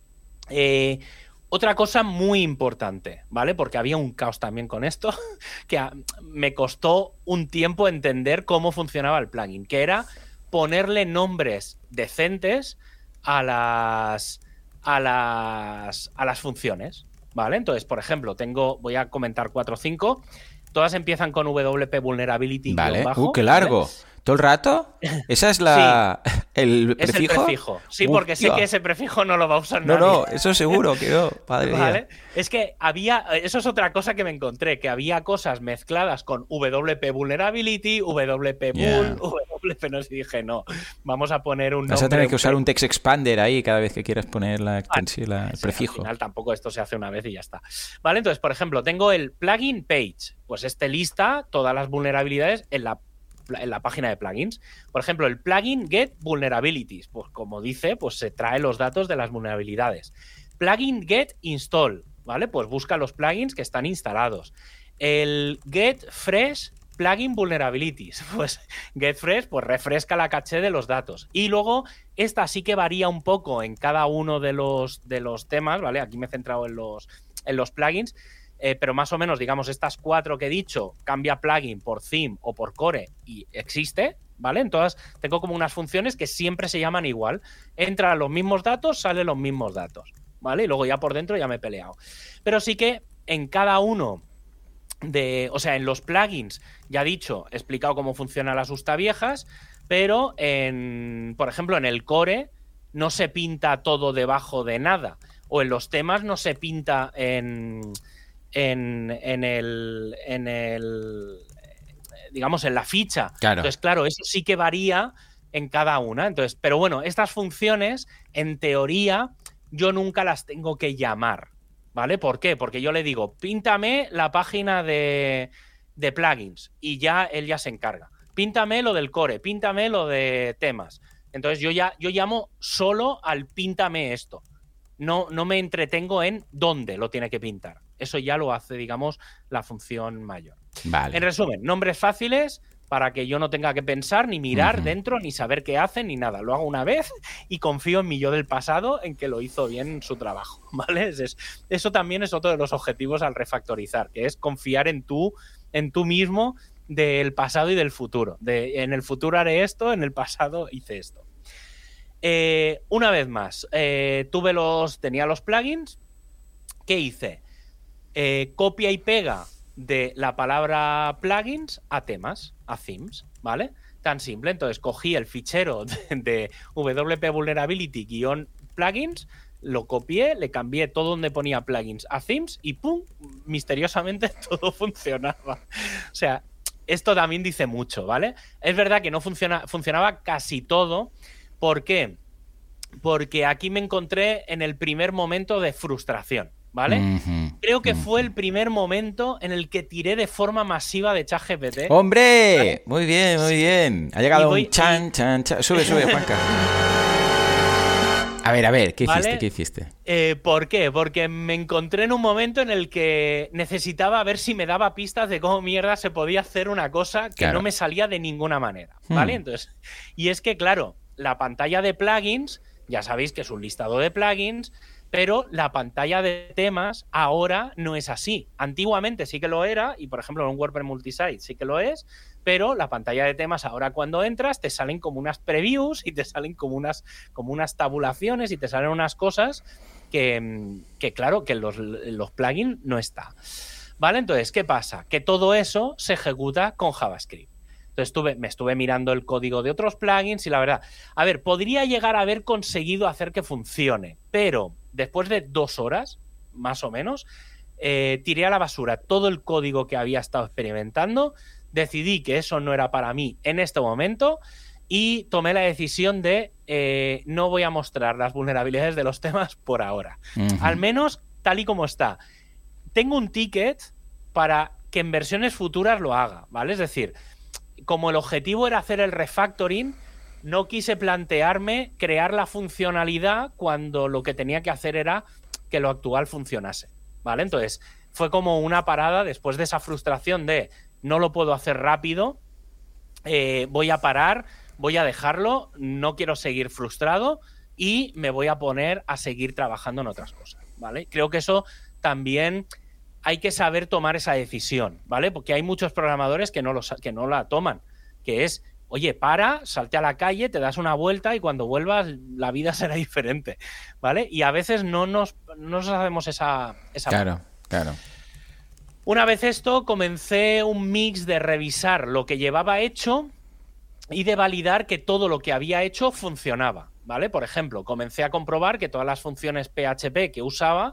Otra cosa muy importante, ¿vale? Porque había un caos también con esto, que me costó un tiempo entender cómo funcionaba el plugin, que era ponerle nombres decentes a las funciones, ¿vale? Entonces, por ejemplo, voy a comentar 4 o 5, todas empiezan con WP Vulnerability. Vale, bajo, qué largo. ¿Vale? ¿Todo el rato? ¿Esa es el prefijo? Es el prefijo. Sí, porque sé que ese prefijo no lo va a usar nadie. No, eso seguro que no, padre ¿Vale? Es que eso es otra cosa que me encontré, que había cosas mezcladas con WP Vulnerability, WP Bull, WP no sé, dije, no, vamos a poner un nombre. Vas a tener que usar un text expander ahí cada vez que quieras poner la extensión, el prefijo. Al final tampoco esto se hace una vez y ya está. Vale, entonces, por ejemplo, tengo el plugin page, pues lista todas las vulnerabilidades en la página de plugins. Por ejemplo, el plugin get vulnerabilities, pues como dice, pues se trae los datos de las vulnerabilidades. Plugin get install, ¿vale? Pues busca los plugins que están instalados. El get fresh plugin vulnerabilities, pues get fresh, pues refresca la caché de los datos. Y luego esta sí que varía un poco en cada uno de los temas, ¿vale? Aquí me he centrado en los plugins. Pero más o menos, digamos, estas 4 que he dicho, cambia plugin por theme o por core y existe, ¿vale? En todas tengo como unas funciones que siempre se llaman igual. Entran los mismos datos, salen los mismos datos, ¿vale? Y luego ya por dentro ya me he peleado. Pero sí que en cada uno o sea, en los plugins, ya he dicho, he explicado cómo funcionan las ustaviejas, pero por ejemplo, en el core no se pinta todo debajo de nada. O en los temas no se pinta digamos, en la ficha. Claro. Entonces, claro, eso sí que varía en cada una. Entonces, pero bueno, estas funciones, en teoría, yo nunca las tengo que llamar, ¿vale? ¿Por qué? Porque yo le digo, píntame la página de plugins y ya él ya se encarga. Píntame lo del core, píntame lo de temas. Entonces, yo llamo solo al píntame esto. No me entretengo en dónde lo tiene que pintar. Eso ya lo hace, digamos, la función mayor. Vale. En resumen, nombres fáciles para que yo no tenga que pensar, ni mirar dentro, ni saber qué hacen, ni nada. Lo hago una vez y confío en mi yo del pasado en que lo hizo bien su trabajo, ¿vale? Eso también es otro de los objetivos al refactorizar, que es confiar en tú mismo del pasado y del futuro. En el futuro haré esto, en el pasado hice esto. Una vez más, tenía los plugins. ¿Qué hice? Copia y pega de la palabra plugins a temas, a themes, ¿vale? Tan simple. Entonces cogí el fichero de WP Vulnerability-plugins, lo copié, le cambié todo donde ponía plugins a themes y ¡pum! Misteriosamente todo funcionaba. O sea, esto también dice mucho, ¿vale? Es verdad que no funcionaba casi todo. ¿Por qué? Porque aquí me encontré en el primer momento de frustración, ¿vale? Creo que fue el primer momento en el que tiré de forma masiva de ChatGPT. ¡Hombre! ¿Vale? Muy bien, muy bien. Ha llegado un chan. Sube, Juanca. A ver, ¿qué hiciste? ¿Vale? ¿Qué hiciste? ¿Por qué? Porque me encontré en un momento en el que necesitaba ver si me daba pistas de cómo mierda se podía hacer una cosa que no me salía de ninguna manera, ¿vale? Entonces, y es que, claro, la pantalla de plugins, ya sabéis que es un listado de plugins, pero la pantalla de temas ahora no es así. Antiguamente sí que lo era, y por ejemplo en un WordPress multisite sí que lo es, pero la pantalla de temas ahora cuando entras te salen como unas previews y te salen como unas tabulaciones y te salen unas cosas que claro, que en los plugins no está. ¿Vale? Entonces, ¿qué pasa? Que todo eso se ejecuta con JavaScript. Entonces me estuve mirando el código de otros plugins y la verdad, a ver, podría llegar a haber conseguido hacer que funcione, pero después de 2 horas, más o menos, tiré a la basura todo el código que había estado experimentando, decidí que eso no era para mí en este momento y tomé la decisión de no voy a mostrar las vulnerabilidades de los temas por ahora. Al menos tal y como está. Tengo un ticket para que en versiones futuras lo haga, ¿vale? Es decir, como el objetivo era hacer el refactoring, no quise plantearme crear la funcionalidad cuando lo que tenía que hacer era que lo actual funcionase, ¿vale? Entonces, fue como una parada después de esa frustración de no lo puedo hacer rápido, voy a parar, voy a dejarlo, no quiero seguir frustrado y me voy a poner a seguir trabajando en otras cosas, ¿vale? Creo que eso también hay que saber tomar esa decisión, ¿vale? Porque hay muchos programadores que no la toman, que es, oye, salte a la calle, te das una vuelta y cuando vuelvas la vida será diferente, ¿vale? Y a veces no nos hacemos esa Claro, claro. Una vez esto, comencé un mix de revisar lo que llevaba hecho y de validar que todo lo que había hecho funcionaba, ¿vale? Por ejemplo, comencé a comprobar que todas las funciones PHP que usaba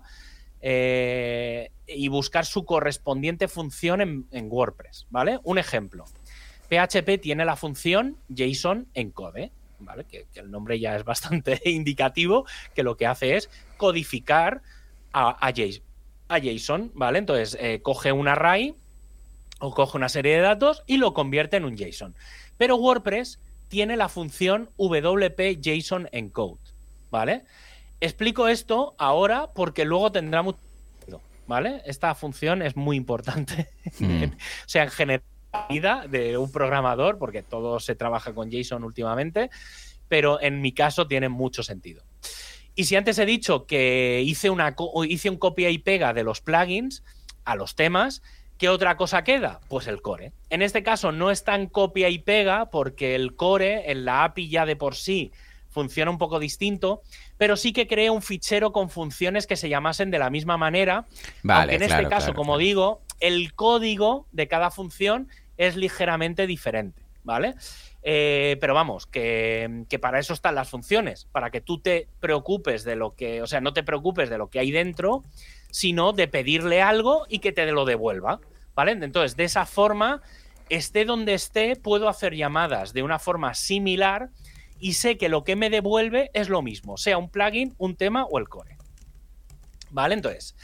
y buscar su correspondiente función en WordPress, ¿vale? Un ejemplo. PHP tiene la función JSON encode, ¿vale? Que el nombre ya es bastante indicativo, que lo que hace es codificar a JSON, ¿vale? Entonces, coge un array o coge una serie de datos y lo convierte en un JSON. Pero WordPress tiene la función WP JSON encode, ¿vale? Explico esto ahora porque luego tendrá mucho sentido, ¿vale? Esta función es muy importante. O sea, en general, la vida de un programador, porque todo se trabaja con JSON últimamente, pero en mi caso tiene mucho sentido. Y si antes he dicho que hice un copia y pega de los plugins a los temas, ¿qué otra cosa queda? Pues el core. En este caso no es tan copia y pega porque el core en la API ya de por sí funciona un poco distinto, pero sí que creé un fichero con funciones que se llamasen de la misma manera, aunque en este caso, como digo, el código de cada función es ligeramente diferente, ¿vale? Pero vamos, que para eso están las funciones, para que tú te preocupes de lo que, o sea, no te preocupes de lo que hay dentro, sino de pedirle algo y que te lo devuelva, ¿vale? Entonces, de esa forma, esté donde esté, puedo hacer llamadas de una forma similar y sé que lo que me devuelve es lo mismo, sea un plugin, un tema o el core, ¿vale? Entonces,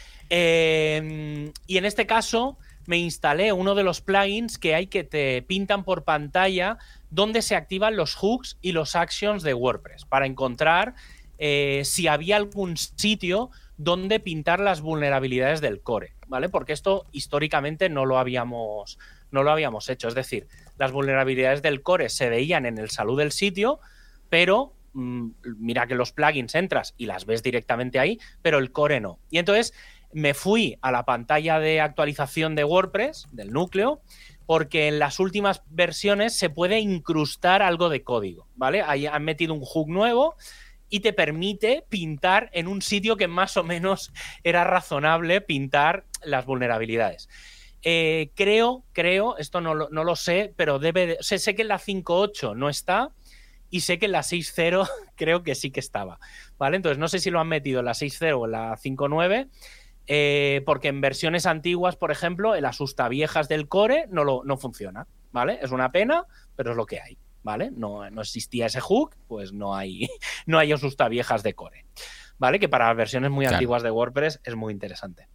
y en este caso me instalé uno de los plugins que hay que te pintan por pantalla donde se activan los hooks y los actions de WordPress para encontrar si había algún sitio donde pintar las vulnerabilidades del core, ¿vale? Porque esto históricamente no lo habíamos hecho. Es decir, las vulnerabilidades del core se veían en el salud del sitio, pero mira que los plugins entras y las ves directamente ahí, pero el core no. Y entonces me fui a la pantalla de actualización de WordPress, del núcleo, porque en las últimas versiones se puede incrustar algo de código, ¿vale? Ahí han metido un hook nuevo y te permite pintar en un sitio que más o menos era razonable pintar las vulnerabilidades. Creo, esto no lo sé, pero sé que en la 5.8 no está y sé que en la 6.0 creo que sí que estaba, ¿vale? Entonces no sé si lo han metido en la 6.0 o en la 5.9, porque en versiones antiguas, por ejemplo, el asustaviejas del core no funciona, ¿vale? Es una pena, pero es lo que hay, ¿vale? No existía ese hook, pues no hay asustaviejas de core, ¿vale? Que para versiones muy antiguas de WordPress es muy interesante.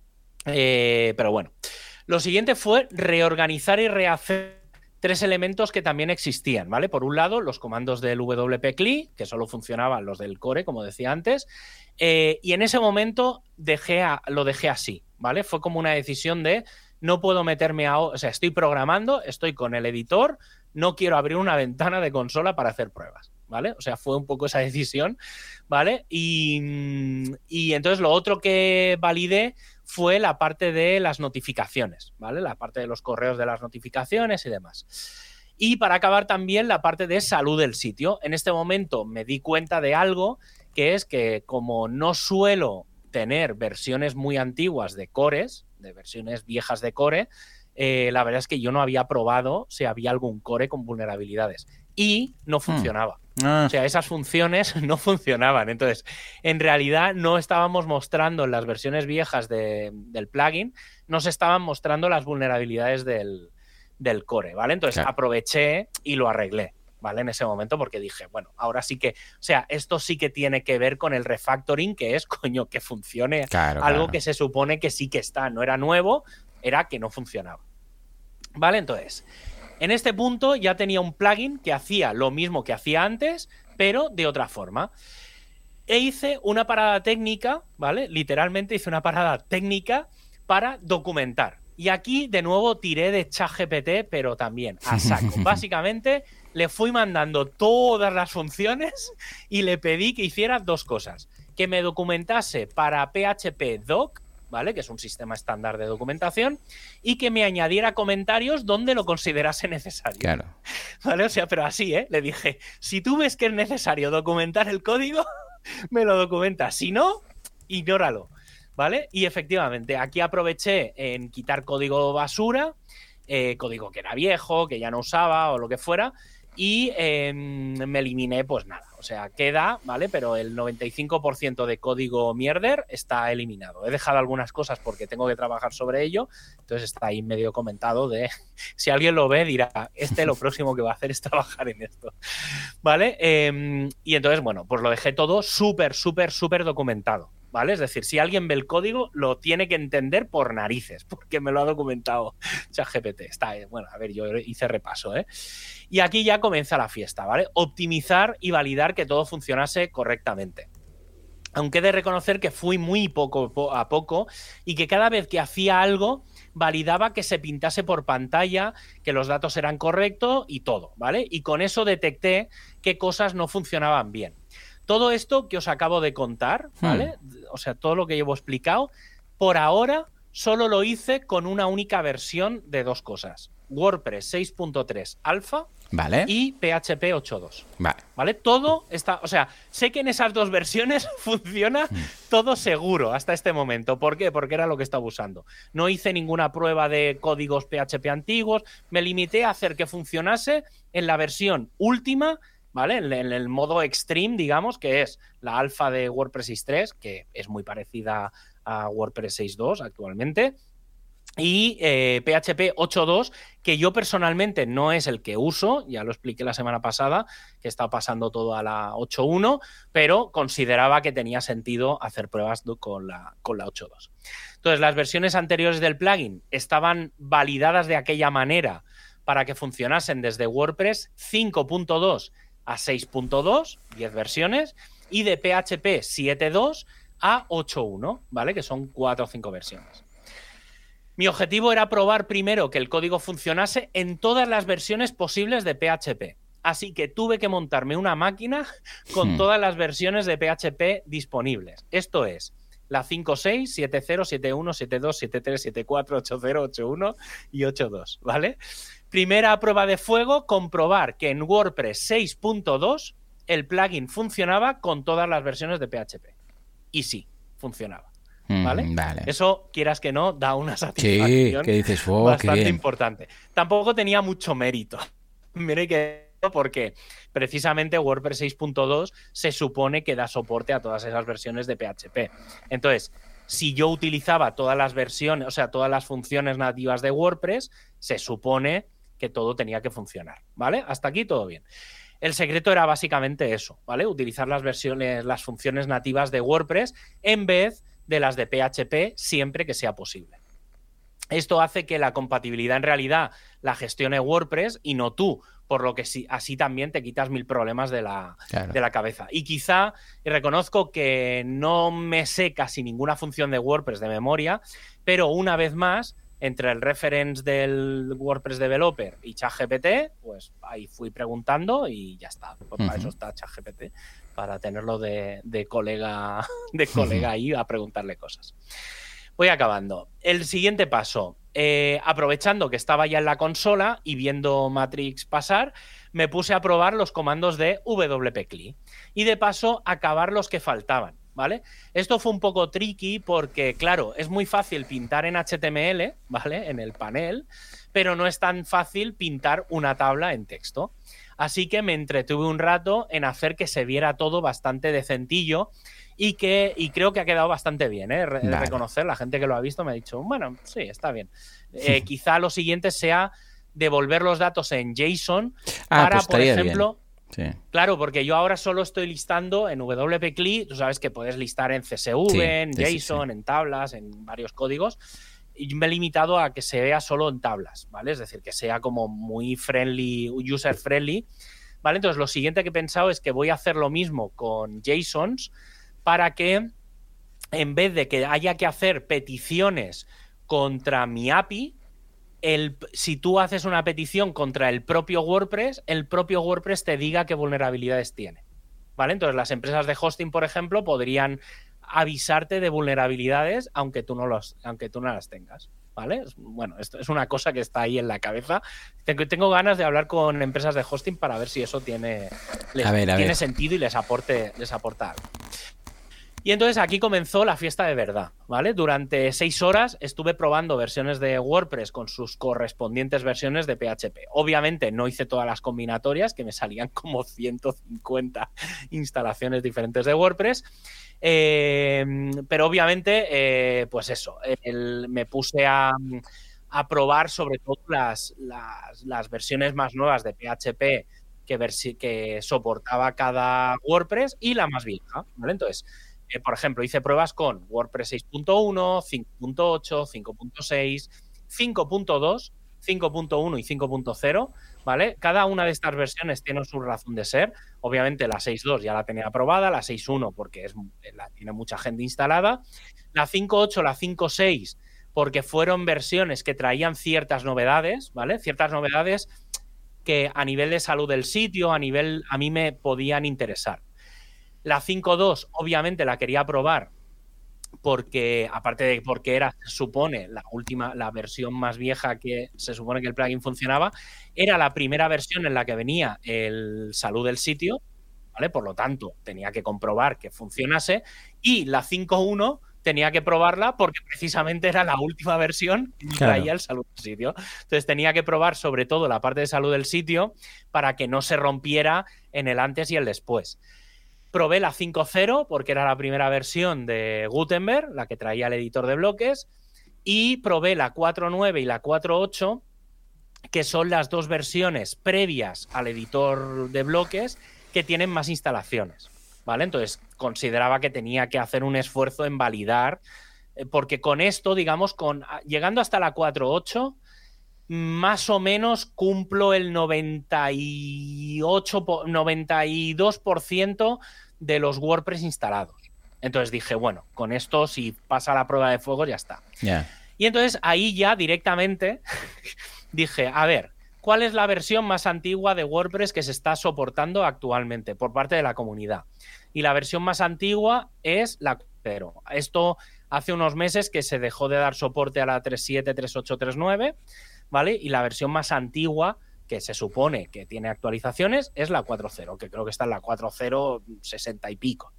Pero bueno, lo siguiente fue reorganizar y rehacer 3 elementos que también existían, ¿vale? Por un lado, los comandos del WP CLI, que solo funcionaban los del core, como decía antes, y en ese momento lo dejé así, ¿vale? Fue como una decisión de no puedo meterme o sea, estoy programando, estoy con el editor, no quiero abrir una ventana de consola para hacer pruebas, ¿vale? O sea, fue un poco esa decisión, ¿vale? Y entonces lo otro que validé fue la parte de las notificaciones, ¿vale? La parte de los correos de las notificaciones y demás. Y para acabar también la parte de salud del sitio. En este momento me di cuenta de algo, que es que como no suelo tener versiones muy antiguas de cores, de versiones viejas de core, la verdad es que yo no había probado si había algún core con vulnerabilidades. Y no funcionaba. O sea, esas funciones no funcionaban. Entonces, en realidad no estábamos mostrando en las versiones viejas del plugin, no se estaban mostrando las vulnerabilidades del core, ¿vale? Entonces aproveché y lo arreglé, ¿vale? En ese momento porque dije, bueno, ahora sí que, o sea, esto sí que tiene que ver con el refactoring, que es, coño, que funcione algo que se supone que sí que está, no era nuevo, era que no funcionaba. ¿Vale? Entonces, En este punto ya tenía un plugin que hacía lo mismo que hacía antes, pero de otra forma. E hice una parada técnica, ¿vale? Literalmente hice una parada técnica para documentar. Y aquí, de nuevo, tiré de ChatGPT, pero también a saco. Básicamente, le fui mandando todas las funciones y le pedí que hiciera dos cosas. Que me documentase para PHP Doc, ¿vale? Que es un sistema estándar de documentación, y que me añadiera comentarios donde lo considerase necesario. Claro. ¿Vale? O sea, pero así, ¿eh? Le dije, si tú ves que es necesario documentar el código, me lo documentas. Si no, ignóralo. ¿Vale? Y efectivamente, aquí aproveché en quitar código basura, código que era viejo, que ya no usaba o lo que fuera, y me eliminé, pues nada. O sea, queda, ¿vale? Pero el 95% de código mierder está eliminado. He dejado algunas cosas porque tengo que trabajar sobre ello, entonces está ahí medio comentado de... Si alguien lo ve, dirá, lo próximo que va a hacer es trabajar en esto. ¿Vale? Y entonces, bueno, pues lo dejé todo súper documentado. ¿Vale? Es decir, si alguien ve el código, lo tiene que entender por narices, porque me lo ha documentado ChatGPT. Está, bueno, a ver, yo hice repaso, ¿eh? Y aquí ya comienza la fiesta, ¿vale? Optimizar y validar que todo funcionase correctamente. Aunque he de reconocer que fui muy poco a poco y que cada vez que hacía algo, validaba que se pintase por pantalla, que los datos eran correctos y todo, ¿vale? Y con eso detecté qué cosas no funcionaban bien. Todo esto que os acabo de contar, ¿vale? O sea, todo lo que llevo explicado, por ahora solo lo hice con una única versión de dos cosas. WordPress 6.3 Alpha, ¿vale? Y PHP 8.2. Vale. ¿Vale? Todo está... O sea, sé que en esas dos versiones funciona todo seguro hasta este momento. ¿Por qué? Porque era lo que estaba usando. No hice ninguna prueba de códigos PHP antiguos. Me limité a hacer que funcionase en la versión última, ¿vale? En el modo extreme, digamos, que es la alfa de WordPress 6.3, que es muy parecida a WordPress 6.2 actualmente, y PHP 8.2, que yo personalmente no es el que uso, ya lo expliqué la semana pasada, que está pasando todo a la 8.1, pero consideraba que tenía sentido hacer pruebas con la 8.2. Entonces, las versiones anteriores del plugin estaban validadas de aquella manera para que funcionasen desde WordPress 5.2 a 6.2, 10 versiones, y de PHP 7.2 a 8.1, ¿vale? Que son 4 o 5 versiones. Mi objetivo era probar primero que el código funcionase en todas las versiones posibles de PHP. Así que tuve que montarme una máquina con todas las versiones de PHP disponibles. Esto es la 5.6, 7.0, 7.1, 7.2, 7.3, 7.4, 8.0, 8.1 y 8.2, ¿vale? Primera prueba de fuego, comprobar que en WordPress 6.2 el plugin funcionaba con todas las versiones de PHP. Y sí, funcionaba. ¿Vale? Vale. Eso, quieras que no, da una satisfacción ¿qué dices? bastante importante. Tampoco tenía mucho mérito. Mire que porque precisamente WordPress 6.2 se supone que da soporte a todas esas versiones de PHP. Entonces, si yo utilizaba todas las versiones, o sea, todas las funciones nativas de WordPress, se supone que todo tenía que funcionar, ¿vale? Hasta aquí todo bien. El secreto era básicamente eso, ¿vale? Utilizar las funciones nativas de WordPress en vez de las de PHP siempre que sea posible. Esto hace que la compatibilidad en realidad la gestione WordPress y no tú, por lo que así también te quitas 1000 problemas de la cabeza. Y quizá, y reconozco que no me sé casi ninguna función de WordPress de memoria, pero una vez más, entre el reference del WordPress Developer y ChatGPT, pues ahí fui preguntando y ya está. Pues para eso está ChatGPT, para tenerlo de colega ahí a preguntarle cosas. Voy acabando. El siguiente paso, aprovechando que estaba ya en la consola y viendo Matrix pasar, me puse a probar los comandos de WP-CLI y de paso acabar los que faltaban, ¿vale? Esto fue un poco tricky porque, claro, es muy fácil pintar en HTML, ¿vale? En el panel, pero no es tan fácil pintar una tabla en texto. Así que me entretuve un rato en hacer que se viera todo bastante decentillo y creo que ha quedado bastante bien, ¿eh? Vale. Reconocer, la gente que lo ha visto me ha dicho, bueno, sí, está bien. Quizá lo siguiente sea devolver los datos en JSON para, pues, por ejemplo... Sí. Claro, porque yo ahora solo estoy listando en WP-CLI, tú sabes que puedes listar en CSV, en JSON, en tablas, en varios códigos. me he limitado a que se vea solo en tablas, ¿vale? Es decir, que sea como muy friendly, user friendly, ¿vale? Entonces, lo siguiente que he pensado es que voy a hacer lo mismo con JSONs para que, en vez de que haya que hacer peticiones contra mi API, si tú haces una petición contra el propio WordPress te diga qué vulnerabilidades tiene, ¿vale? Entonces, las empresas de hosting, por ejemplo, podrían avisarte de vulnerabilidades aunque tú no las tengas, ¿vale? Bueno, esto es una cosa que está ahí en la cabeza. Tengo ganas de hablar con empresas de hosting para ver si eso tiene sentido y les aporta algo. Y entonces aquí comenzó la fiesta de verdad, ¿vale? Durante 6 horas estuve probando versiones de WordPress con sus correspondientes versiones de PHP. Obviamente no hice todas las combinatorias, que me salían como 150 instalaciones diferentes de WordPress, pero obviamente, pues eso, me puse a probar sobre todo las versiones más nuevas de PHP que soportaba cada WordPress y la más vieja, ¿vale? Entonces, por ejemplo, hice pruebas con WordPress 6.1, 5.8, 5.6, 5.2, 5.1 y 5.0, ¿vale? Cada una de estas versiones tiene su razón de ser. Obviamente la 6.2 ya la tenía aprobada, la 6.1 porque tiene mucha gente instalada, la 5.8, la 5.6 porque fueron versiones que traían ciertas novedades, ¿vale? Ciertas novedades que a nivel de salud del sitio, a mí me podían interesar. La 5.2 obviamente la quería probar porque, aparte de porque se supone, la versión más vieja que se supone que el plugin funcionaba, era la primera versión en la que venía el salud del sitio, ¿vale? Por lo tanto, tenía que comprobar que funcionase, y la 5.1 tenía que probarla porque precisamente era la última versión que traía el salud del sitio. Entonces tenía que probar sobre todo la parte de salud del sitio para que no se rompiera en el antes y el después. Probé la 5.0 porque era la primera versión de Gutenberg, la que traía el editor de bloques, y probé la 4.9 y la 4.8, que son las dos versiones previas al editor de bloques que tienen más instalaciones, ¿vale? Entonces consideraba que tenía que hacer un esfuerzo en validar, porque con esto, digamos, llegando hasta la 4.8, más o menos cumplo el 92% de los WordPress instalados. Entonces dije, bueno, con esto, si pasa la prueba de fuego, ya está. Yeah. Y entonces ahí ya directamente dije, a ver, ¿cuál es la versión más antigua de WordPress que se está soportando actualmente por parte de la comunidad? Y la versión más antigua es la 0. Esto hace unos meses que se dejó de dar soporte a la 3.7, 3.8, 3.9, ¿vale? Y la versión más antigua, que se supone que tiene actualizaciones, es la 4.0, que creo que está en la 4.0 60 y pico.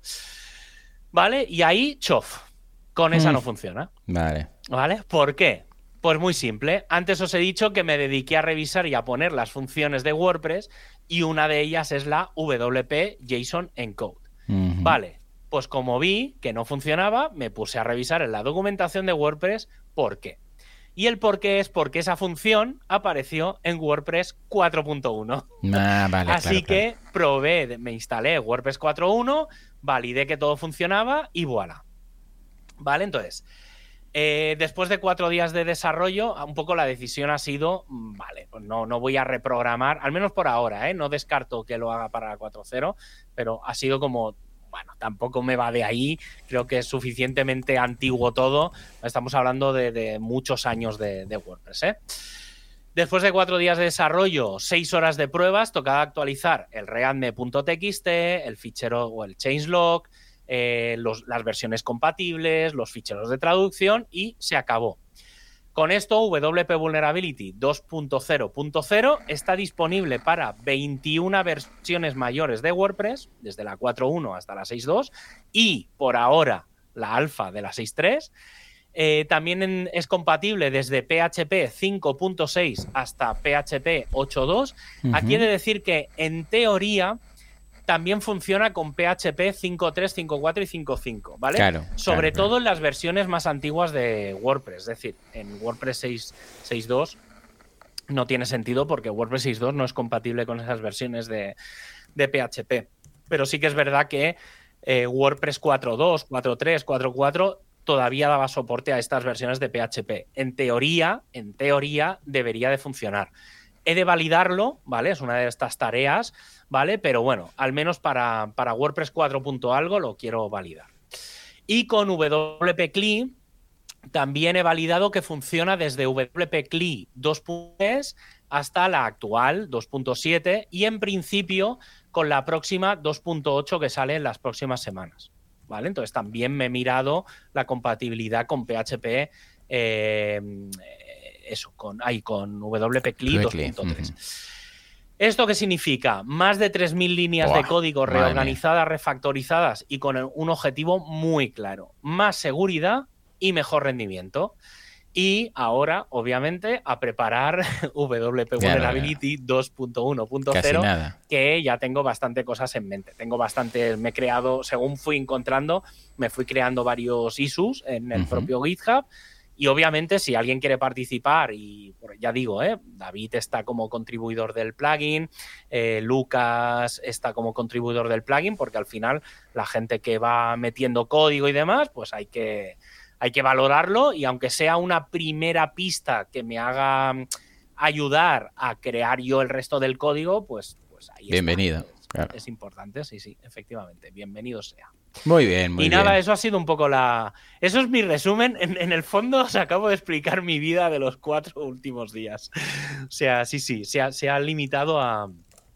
¿Vale? Y ahí, chof, con esa no funciona. Vale. ¿Vale? ¿Por qué? Pues muy simple. Antes os he dicho que me dediqué a revisar y a poner las funciones de WordPress, y una de ellas es la WP JSON Encode. Vale, pues como vi que no funcionaba, me puse a revisar en la documentación de WordPress por qué. Y el por qué es porque esa función apareció en WordPress 4.1. Vale, así que probé, me instalé WordPress 4.1, validé que todo funcionaba y voilà. Vale, entonces, después de 4 días de desarrollo, un poco la decisión ha sido, vale, pues no voy a reprogramar, al menos por ahora, no descarto que lo haga para la 4.0, pero ha sido como, bueno, tampoco me va de ahí, creo que es suficientemente antiguo todo, estamos hablando de muchos años de WordPress, Después de 4 días de desarrollo, 6 horas de pruebas, tocaba actualizar el readme.txt, el fichero o el changelog, las versiones compatibles, los ficheros de traducción, y se acabó. Con esto, WP Vulnerability 2.0.0 está disponible para 21 versiones mayores de WordPress, desde la 4.1 hasta la 6.2, y por ahora la alfa de la 6.3. También es compatible desde PHP 5.6 hasta PHP 8.2. Aquí he de decir que, en teoría, también funciona con PHP 5.3, 5.4 y 5.5, ¿vale? Claro, Sobre todo en las versiones más antiguas de WordPress. Es decir, en WordPress 6.2 no tiene sentido porque WordPress 6.2 no es compatible con esas versiones de PHP. Pero sí que es verdad que WordPress 4.2, 4.3, 4.4, todavía daba soporte a estas versiones de PHP. En teoría, debería de funcionar. He de validarlo, ¿vale? Es una de estas tareas, ¿vale? Pero bueno, al menos para WordPress 4. algo lo quiero validar. Y con WP CLI también he validado que funciona desde WP CLI 2.3 hasta la actual 2.7 y en principio con la próxima 2.8 que sale en las próximas semanas, ¿vale? Entonces también me he mirado la compatibilidad con PHP, con WP CLI 2.3. ¿Esto qué significa? Más de 3.000 líneas de código reorganizadas, refactorizadas y con un objetivo muy claro. Más seguridad y mejor rendimiento. Y ahora, obviamente, a preparar WP Vulnerability 2.1.0, que ya tengo bastante cosas en mente. Me he creado, según fui encontrando, me fui creando varios issues en el propio GitHub. Y obviamente, si alguien quiere participar, y ya digo, David está como contribuidor del plugin, Lucas está como contribuidor del plugin, porque al final la gente que va metiendo código y demás, pues hay que valorarlo, y aunque sea una primera pista que me haga ayudar a crear yo el resto del código, pues ahí bienvenido. Claro. Es importante, sí, efectivamente. Bienvenido sea. Muy bien, muy bien. Y nada, eso ha sido un poco Eso es mi resumen. En el fondo os acabo de explicar mi vida de los 4 últimos días. O sea, sí, se ha limitado a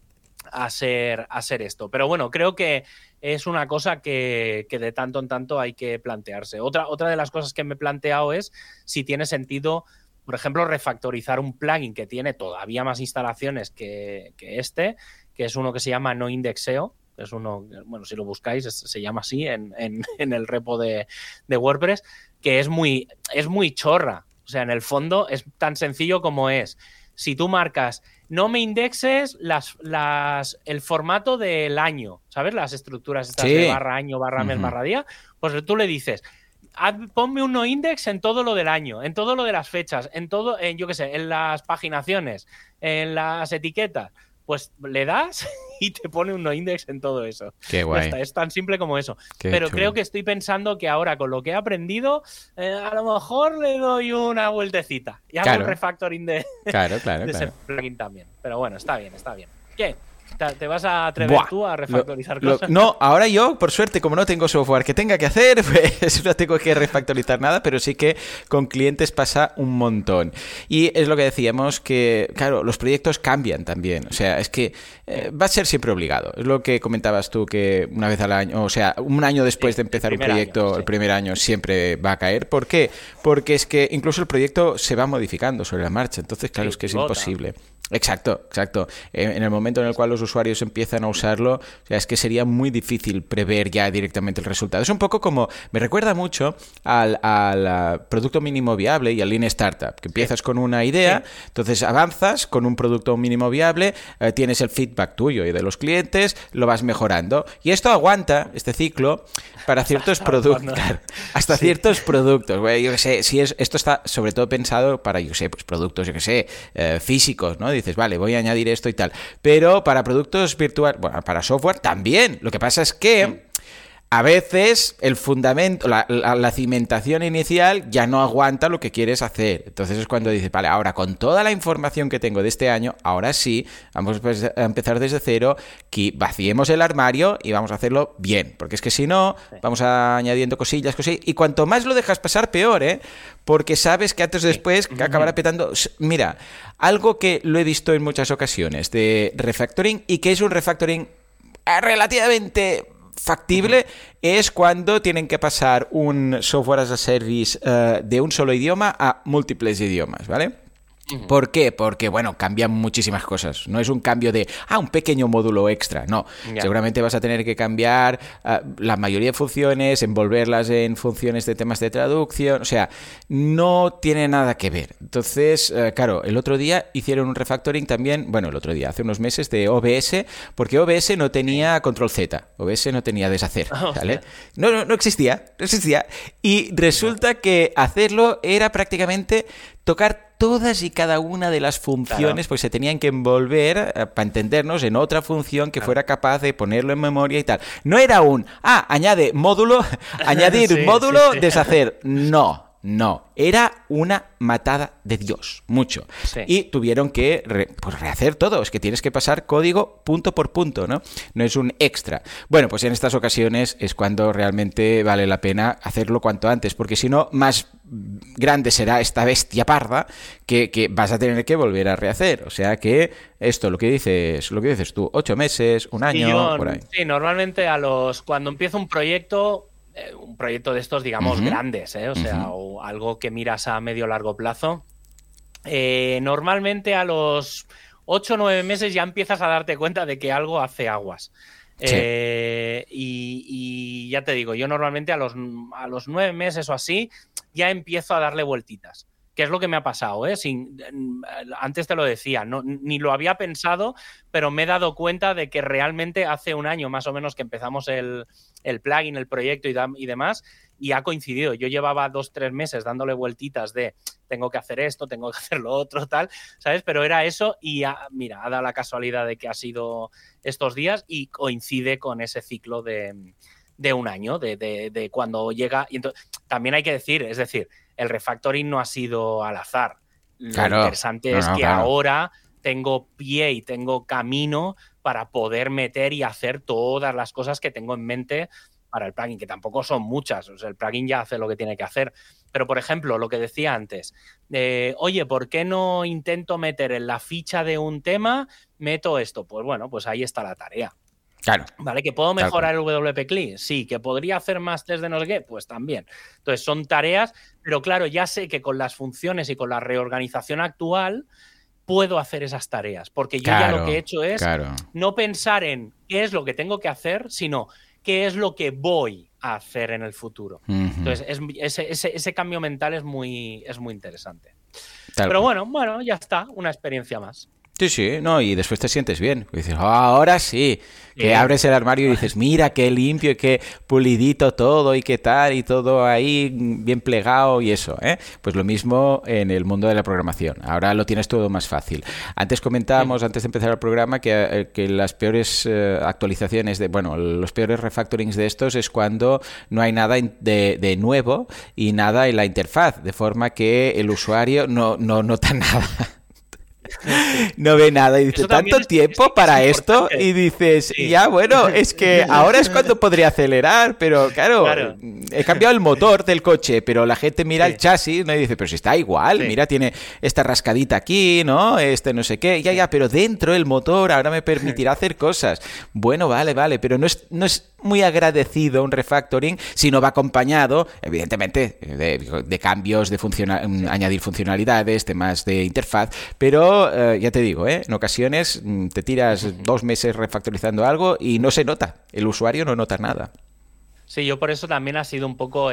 ser esto. Pero bueno, creo que es una cosa que de tanto en tanto hay que plantearse. Otra de las cosas que me he planteado es si tiene sentido, por ejemplo, refactorizar un plugin que tiene todavía más instalaciones que este, que es uno que se llama NoIndexeo. Es uno, bueno, si lo buscáis, se llama así en el repo de WordPress, que es muy chorra. O sea, en el fondo es tan sencillo como es. Si tú marcas, no me indexes el formato del año, ¿sabes? Las estructuras estas de barra año, barra mes, barra día, pues tú le dices, ponme un noindex en todo lo del año, en todo lo de las fechas, en todo, yo qué sé, en las paginaciones, en las etiquetas. Pues le das y te pone un noindex en todo eso. Qué guay. Es tan simple como eso. Qué Pero chulo. creo que estoy pensando que ahora, con lo que he aprendido, a lo mejor le doy una vueltecita. Y hago un refactoring de ese plugin también. Pero bueno, está bien. ¿Qué? ¿Te vas a atrever tú a refactorizar cosas? No, ahora yo, por suerte, como no tengo software que tenga que hacer, pues no tengo que refactorizar nada, pero sí que con clientes pasa un montón. Y es lo que decíamos, que, claro, los proyectos cambian también. O sea, es que va a ser siempre obligado. Es lo que comentabas tú, que una vez al año, o sea, un año después de empezar un proyecto, el primer año siempre va a caer. ¿Por qué? Porque es que incluso el proyecto se va modificando sobre la marcha. Entonces, claro, es que es imposible. Exacto. En el momento en el cual los usuarios empiezan a usarlo, o sea, es que sería muy difícil prever ya directamente el resultado. Es un poco como, me recuerda mucho al producto mínimo viable y al Lean Startup, que empiezas con una idea, entonces avanzas con un producto mínimo viable, tienes el feedback tuyo y de los clientes, lo vas mejorando. Y esto aguanta, este ciclo, para ciertos productos, hasta ciertos productos. Bueno, yo qué sé, esto está sobre todo pensado para, yo qué sé, pues productos, yo qué sé, físicos, ¿no? Dices, vale, voy a añadir esto y tal. Pero para productos virtuales, bueno, para software también. Lo que pasa es que a veces el fundamento, la cimentación inicial ya no aguanta lo que quieres hacer. Entonces es cuando dices, vale, ahora con toda la información que tengo de este año, ahora sí, vamos a empezar desde cero, que vaciemos el armario y vamos a hacerlo bien. Porque es que si no, vamos añadiendo cosillas. Y cuanto más lo dejas pasar, peor, ¿eh? Porque sabes que antes o después acabará petando. Mira, algo que lo he visto en muchas ocasiones de refactoring, y que es un refactoring relativamente factible, es cuando tienen que pasar un software as a service de un solo idioma a múltiples idiomas, ¿vale? ¿Por qué? Porque, bueno, cambian muchísimas cosas. No es un cambio de, un pequeño módulo extra. No, seguramente vas a tener que cambiar la mayoría de funciones, envolverlas en funciones de temas de traducción. O sea, no tiene nada que ver. Entonces, claro, el otro día hicieron un refactoring también, bueno, el otro día, hace unos meses, de OBS, porque OBS no tenía control Z. OBS no tenía deshacer, ¿vale? No existía. Y resulta que hacerlo era prácticamente tocar todas y cada una de las funciones, pues se tenían que envolver, para entendernos, en otra función que fuera capaz de ponerlo en memoria y tal. No era añade módulo, añadir módulo, deshacer. No, era una matada de Dios, mucho. Sí. Y tuvieron que rehacer todo, es que tienes que pasar código punto por punto, ¿no? No es un extra. Bueno, pues en estas ocasiones es cuando realmente vale la pena hacerlo cuanto antes, porque si no, más grande será esta bestia parda que vas a tener que volver a rehacer. O sea que esto, lo que dices tú, 8 meses, un año, por ahí. Sí, normalmente cuando empiezo un proyecto de estos, digamos, grandes, o sea, o algo que miras a medio largo plazo, normalmente a los 8 o 9 meses ya empiezas a darte cuenta de que algo hace aguas. Sí. Y ya te digo, yo normalmente a los 9 meses o así ya empiezo a darle vueltitas. Que es lo que me ha pasado, antes te lo decía, ni lo había pensado, pero me he dado cuenta de que realmente hace un año más o menos que empezamos el plugin, el proyecto y demás, y ha coincidido. Yo llevaba 2-3 meses dándole vueltitas de tengo que hacer esto, tengo que hacer lo otro, tal, ¿sabes? Pero era eso y mira, ha dado la casualidad de que ha sido estos días y coincide con ese ciclo de un año, de cuando llega. Y entonces, también hay que decir, es decir, el refactoring no ha sido al azar. Lo interesante es que ahora tengo pie y tengo camino para poder meter y hacer todas las cosas que tengo en mente para el plugin, que tampoco son muchas. O sea, el plugin ya hace lo que tiene que hacer. Pero, por ejemplo, lo que decía antes, oye, ¿por qué no intento meter en la ficha de un tema, meto esto? Pues bueno, pues ahí está la tarea. Claro. ¿Vale? ¿Que puedo mejorar el WP CLI? Sí. ¿Que podría hacer más test de no sé qué? Pues también. Entonces, son tareas, pero claro, ya sé que con las funciones y con la reorganización actual puedo hacer esas tareas, porque yo ya lo que he hecho es no pensar en qué es lo que tengo que hacer, sino qué es lo que voy a hacer en el futuro. Entonces, ese cambio mental es muy interesante. Pero bueno, ya está, una experiencia más. Sí, no, y después te sientes bien. Dices, ahora sí, que abres el armario y dices, mira qué limpio y qué pulidito todo y qué tal y todo ahí bien plegado y eso, ¿eh? Pues lo mismo en el mundo de la programación. Ahora lo tienes todo más fácil. Antes comentábamos, antes de empezar el programa, que las peores actualizaciones, los peores refactorings de estos es cuando no hay nada de nuevo y nada en la interfaz, de forma que el usuario no nota nada. No ve nada y dice, tanto tiempo para esto, y dices, ya bueno, es que ahora es cuando podría acelerar, pero claro, he cambiado el motor del coche, pero la gente mira el chasis, ¿no? Y dice, pero si está igual, mira, tiene esta rascadita aquí, ¿no? No sé qué, ya, pero dentro el motor ahora me permitirá hacer cosas. Bueno, vale, pero no es muy agradecido un refactoring si no va acompañado, evidentemente, de cambios, de añadir funcionalidades, temas de interfaz, pero ya te digo, en ocasiones te tiras 2 meses refactorizando algo y no se nota, el usuario no nota nada. Sí, yo por eso también ha sido un poco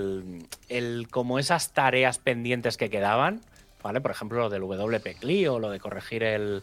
como esas tareas pendientes que quedaban, ¿vale? Por ejemplo, lo del WP CLI o lo de corregir el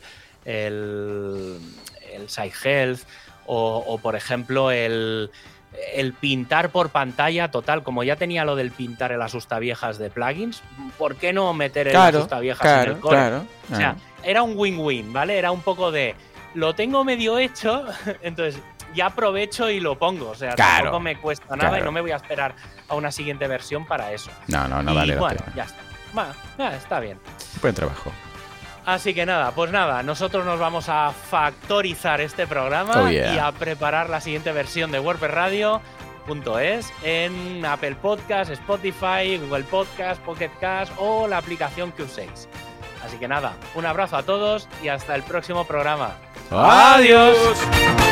site health o por ejemplo, el pintar por pantalla, total, como ya tenía lo del pintar en las asustiviejas de plugins, ¿por qué no meter el asustiviejas en el core? O sea, era un win-win, ¿vale? Era un poco de, lo tengo medio hecho, entonces ya aprovecho y lo pongo. O sea, tampoco me cuesta nada y no me voy a esperar a una siguiente versión para eso. No vale la pena. Ya está. Está bien. Buen trabajo. Así que nada, nosotros nos vamos a factorizar este programa y a preparar la siguiente versión de WordPress Radio.es en Apple Podcast, Spotify, Google Podcast, Pocket Cast o la aplicación que uséis. Así que nada, un abrazo a todos y hasta el próximo programa. ¡Adiós!